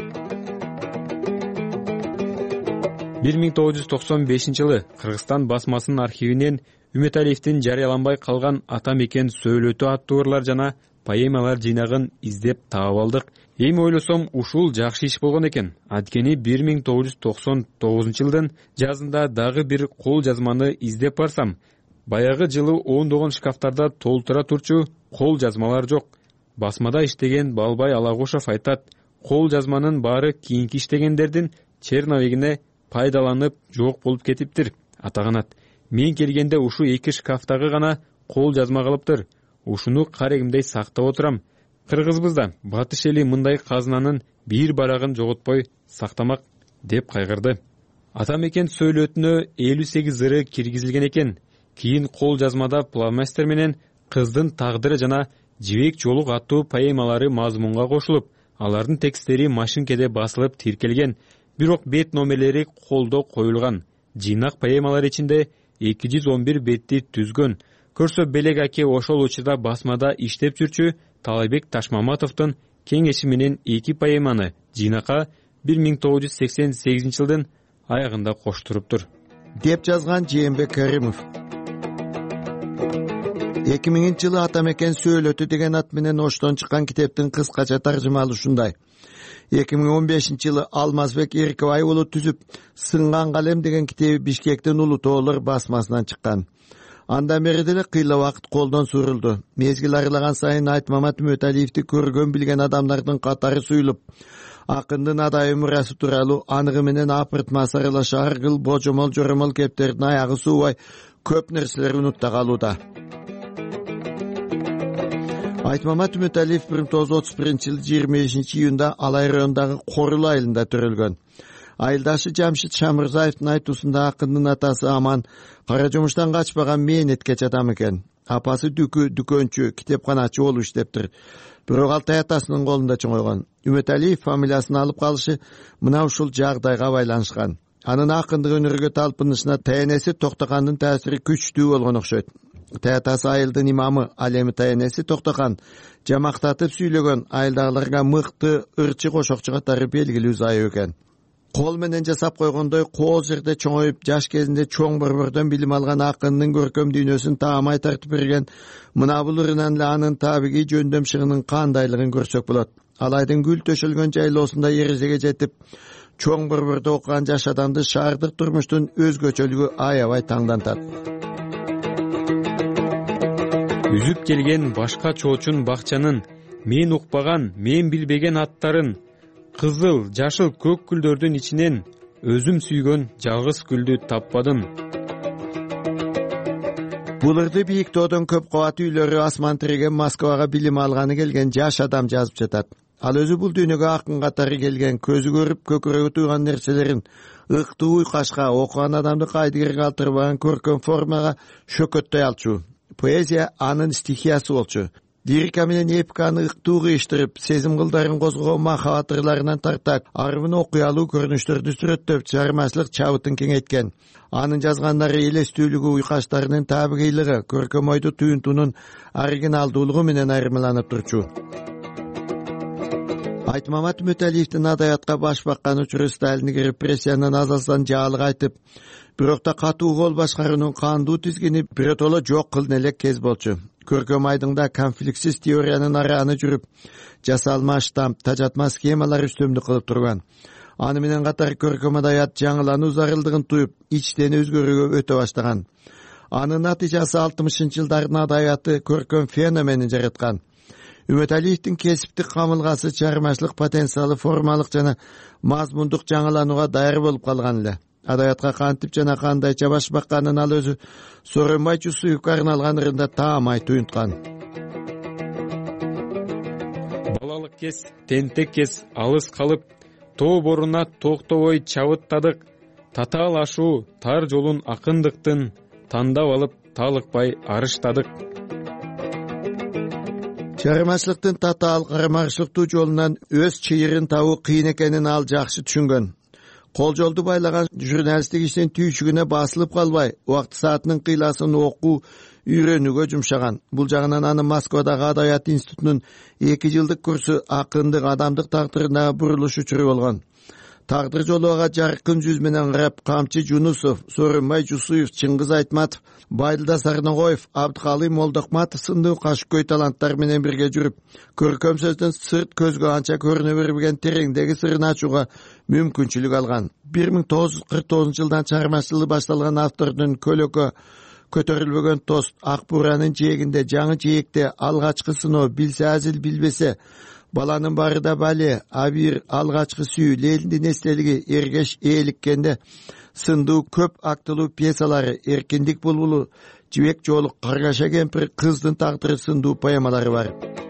1995-жылы Кыргызстан басмасынын архивинен Үмөталиевдин жарыяланбай калган Атамекен сөөлөтү аттуу ырлар жана поэмалар жыйнагын издеп таап алдык. Эми ойлосом, ушул жакшы иш болгон экен. Анткени 1999-жылдын жазында дагы бир кол жазманы издеп барсам, баягы жылы ондогон шкафтарда толтура турчу кол жазмалар жок. Басмада иштеген Балбай Алагушев айтат, кол жазманын баары кийинки иштегендердин черновигине пайдаланып жок болуп кетиптир. Атаганат, мен келгенде ушу 2 шкафтагы гана кол жазма калыптыр. ушуну карегимдей сактап отурам. Кыргызбыз да батыш эли мындай казынанын бир барагын жоготпой сактамак деп кайгырды. Ата мекен сөйлөтүнө 58 ыры киргизилген экен. Кийин кол жазмада Плавмастер менен кыздын тагдыры жана Жибек жолук аттуу поэмалары мазмунга кошулуп, алардын текстери машинкеде басылып тиркелген, бирок бет номерлери колдо коюлган. Жыйнак поэмалар ичинде 211 бетти түзгөн. Көрсө Белек аке ошол учурда басмада иштеп жүрчү Талайбек Ташмаматовдун кеңеши менен 2 поэманы жыйнакка 1988 жылдын аягында коштуруптур, деп жазган Жээнбек Каримов. 2000 жылы Ата мекен сөйлөтү деген ат менен оштон чыккан китептин кыскача таржымалы ушундай. 2015 жылы Алмазбек Эркебай уулу түзүп, Сынган калем деген китеби Бишкектин Улуу тоолор басмасынан чыккан. Андан бери деле кыйла убакыт колдон сурулду. Мезгил арылаган сайын Айтмамат Үмөталиевди көргөн билген адамдардын катары суюлуп, акындын адайы мурасы тууралуу аныгы менен апыртма сарылаша аргыл божомол жоромол кептердин аягы суубай көп нерселер унутта калууда. Айтмамат Үмөталиев 1931 жылы 25 июнда Алай районундагы Корул айылында төрөлгөн. Айылдашы Жамшит Шамырзаевдин айтуусунда акындын атасы Аман кара жумуштан качпаган мээнеткеч адам экен. Апасы дүкөнчү, китепканачы болуп иштептир. Бирок ал таятасынын колунда чоңойгон. Үмөталиев фамилиясын алып калышы мына ушул жагдайга байланышкан. Анын акындык өнөргө талпынышына таянеси Токтокандын таасири күчтүү болгон окшойт. Таятасы айылдын имамы, ал эми таянеси Токтокан жамактатып сүйлөгөн айылдагыларга мыкты ырчы кошокчу катары белгилүү зайы экен. Кол менен жасап койгондой кооз жерде чоңоюп, жаш кезинде чоң борбордон билим алган акындын көркөм дүйнөсүн таамай тартып берген мына бул ырынан эле анын табигый жөндөм шыгынын кандайлыгын көрсөк болот. Алайдын гүл төшөлгөн жайлоосунда эрежеге жетип, чоң борбордо окуган жаш адамды шаардык турмуштун өзгөчөлүгү аябай таңдантат. Үзүп келген башка чоочун бакчанын, мен укпаган, мен билбеген аттарын, кызыл, жашыл көк гүлдөрдүн ичинен өзүм сүйгөн жалгыз гүлдү таппадым. Бул ырды бийик тоодон көп кабат үйлөрү асман тиреген Москвага билим алганы келген жаш адам жазып жатат. Ал өзү бул дүйнөгө акын катары келген, көзү көрүп көкүрөгү туйган нерселерин ыктуу уйкашка, окуган адамды кайдыгер калтырбаган көркөм формага шөкөттөй алчу. Поэзия анын стихиясы болчу. Лирика менен эпиканы ыктуу кыйыштырып, сезим кылдарын козгогон махабат ырларынан тартак, арбын окуялуу көрүнүштөрдү сүрөттөп, чыгармачылык чабытын кеңейткен. Анын жазгандары элестүүлүгү, уйкаштарынын табигыйлыгы, көркөм ойду туюнтунун оригиналдуулугу менен айырмаланып турчу. Айтмамат Үмөталиевдин адаятка баш баккан учуру Сталиндик репрессиянын азалсан жаалык айтып, бирок да катуу кол башкаруунун кандуу тизгини биротоло жок кылын элек кез болчу. Көркөм айдыңда конфликtsiz теориянын арааны жүрүп, жасалма штамп, тажатма схемалар үстөмдүк кылып турган. Аны менен катар көркөм адаят жаңылануу зарылдыгын туюп, ичтен өзгөрүүгө өтө баштаган. Анын натыйжасы 60-жылдардын адаяты көркөм феноменин жараткан. Үмөталиевдин кесиптик камылгасы, чыгармачылык потенциалы формалык жана мазмундук жаңыланууга даяр болуп калган эле. Адаятка кантип жана кандайча баш бакканын ал өзү Сооронбай Жусуевке арналган ырында таамай туюнткан. Балалык кез, тентек кез алыс калып, тоо боруна токтобой чабыттадык, татаал ашуу, тар жолун акындыктын тандап алып, талыкпай арыштадык. Чыгармачылыктын татаал карамарчылыктуу жолунан өз чыйырын табуу кыйын экенин ал жакшы түшүнгөн. Кол жолду байлаган журналисттик иштин түйшүгүнө басылып калбай, убакыт саатынын кыйласын окуу, үйрөнүүгө жумшаган. Бул жагынан анын Москвадагы Адаят институтунун 2 жылдык курсу акындык, адамдык тагдырына бурулуш учуру болгон. Тагдыр жолу ага жаркын жүз менен карап, Камчы Жунусов, Сооронбай Жусуев, Чыңгыз Айтматов, Байдылда Сарногоев, Абдыкалый Молдокматов сындуу кашкөй таланттар менен бирге жүрүп, көркөм сөздүн сырт көзгө анча көрүнө бербеген тереңдеги сырын ачууга мүмкүнчүлүк алган. 1949 жылдан чыгармачылыгы башталган автордун Көлөкө, Көтөрүлбөгөн тост, Ак Буранын жээгинде, Жаңы жээкте, Алгачкы сыноо, Билсе азил билбесе, Баланын бары да бале, Абир, Алгачкы сүйүү, Лелиндин эстелиги, Эргеш ээликкенде сындуу көп актылуу пьесалары, Эркиндик булбулу, жибек жолу Каргаша кемпир кыздын тагдыры сындуу поэмалары бар.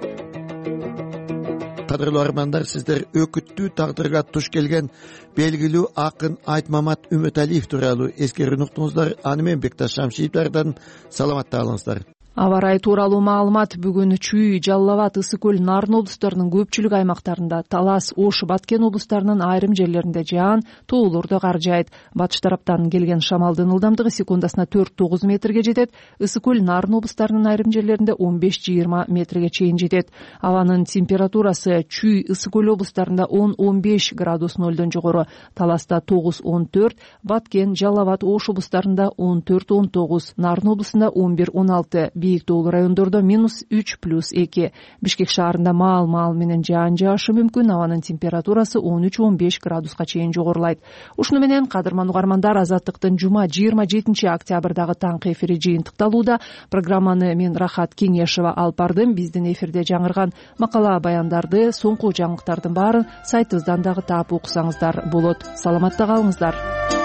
Кадырлуу армандар, сиздер өкүттүү тагдырга туш келген белгилүү акын Айтмамат Үмөталиев тууралуу эскерүүнү уктуңуздар. Аны менен Бекташ Шамшиевдерден саламатта калыңыздар. Аба ырайы тууралуу маалымат бүгүн Чүй, Жалал Абад, Ысык көл, Нарын облустарынын көпчүлүк аймактарында, Талас, Ош, Баткен облустарынын айрым жерлеринде жаан, тоолордо кар жаайт. Батыш тараптан келген шамалдын ылдамдыгы секундасына 4-9 метрге жетет. Ысык көл, Нарын облустарынын айрым жерлеринде 15-20 метрге чейин жетет. Абанын температурасы Чүй, Ысык көл облустарында 10-15 градус нөлдөн жогору, Таласта 9-14, Баткен, Жалал Абад, Ош облустарында 14-19, Нарын облусунда 11-16, бийик тоолуу райондордо -3+2. Бишкек шаарында маал менен жаан жаашы мүмкүн. Абанын температурасы 13-15 градуска чейин жогорулайт. Ушуну менен кадырман угармандар, Азаттыктын жума 27 октябрдагы таңкы эфири жыйынтыкталууда. Программаны мен Рахат Кеңешова алып бардым. Биздин эфирде жаңырган макала баяндарды, соңку жаңылыктардын баарын сайтыбыздан дагы таап уксаңыздар болот. Саламатта калыңыздар.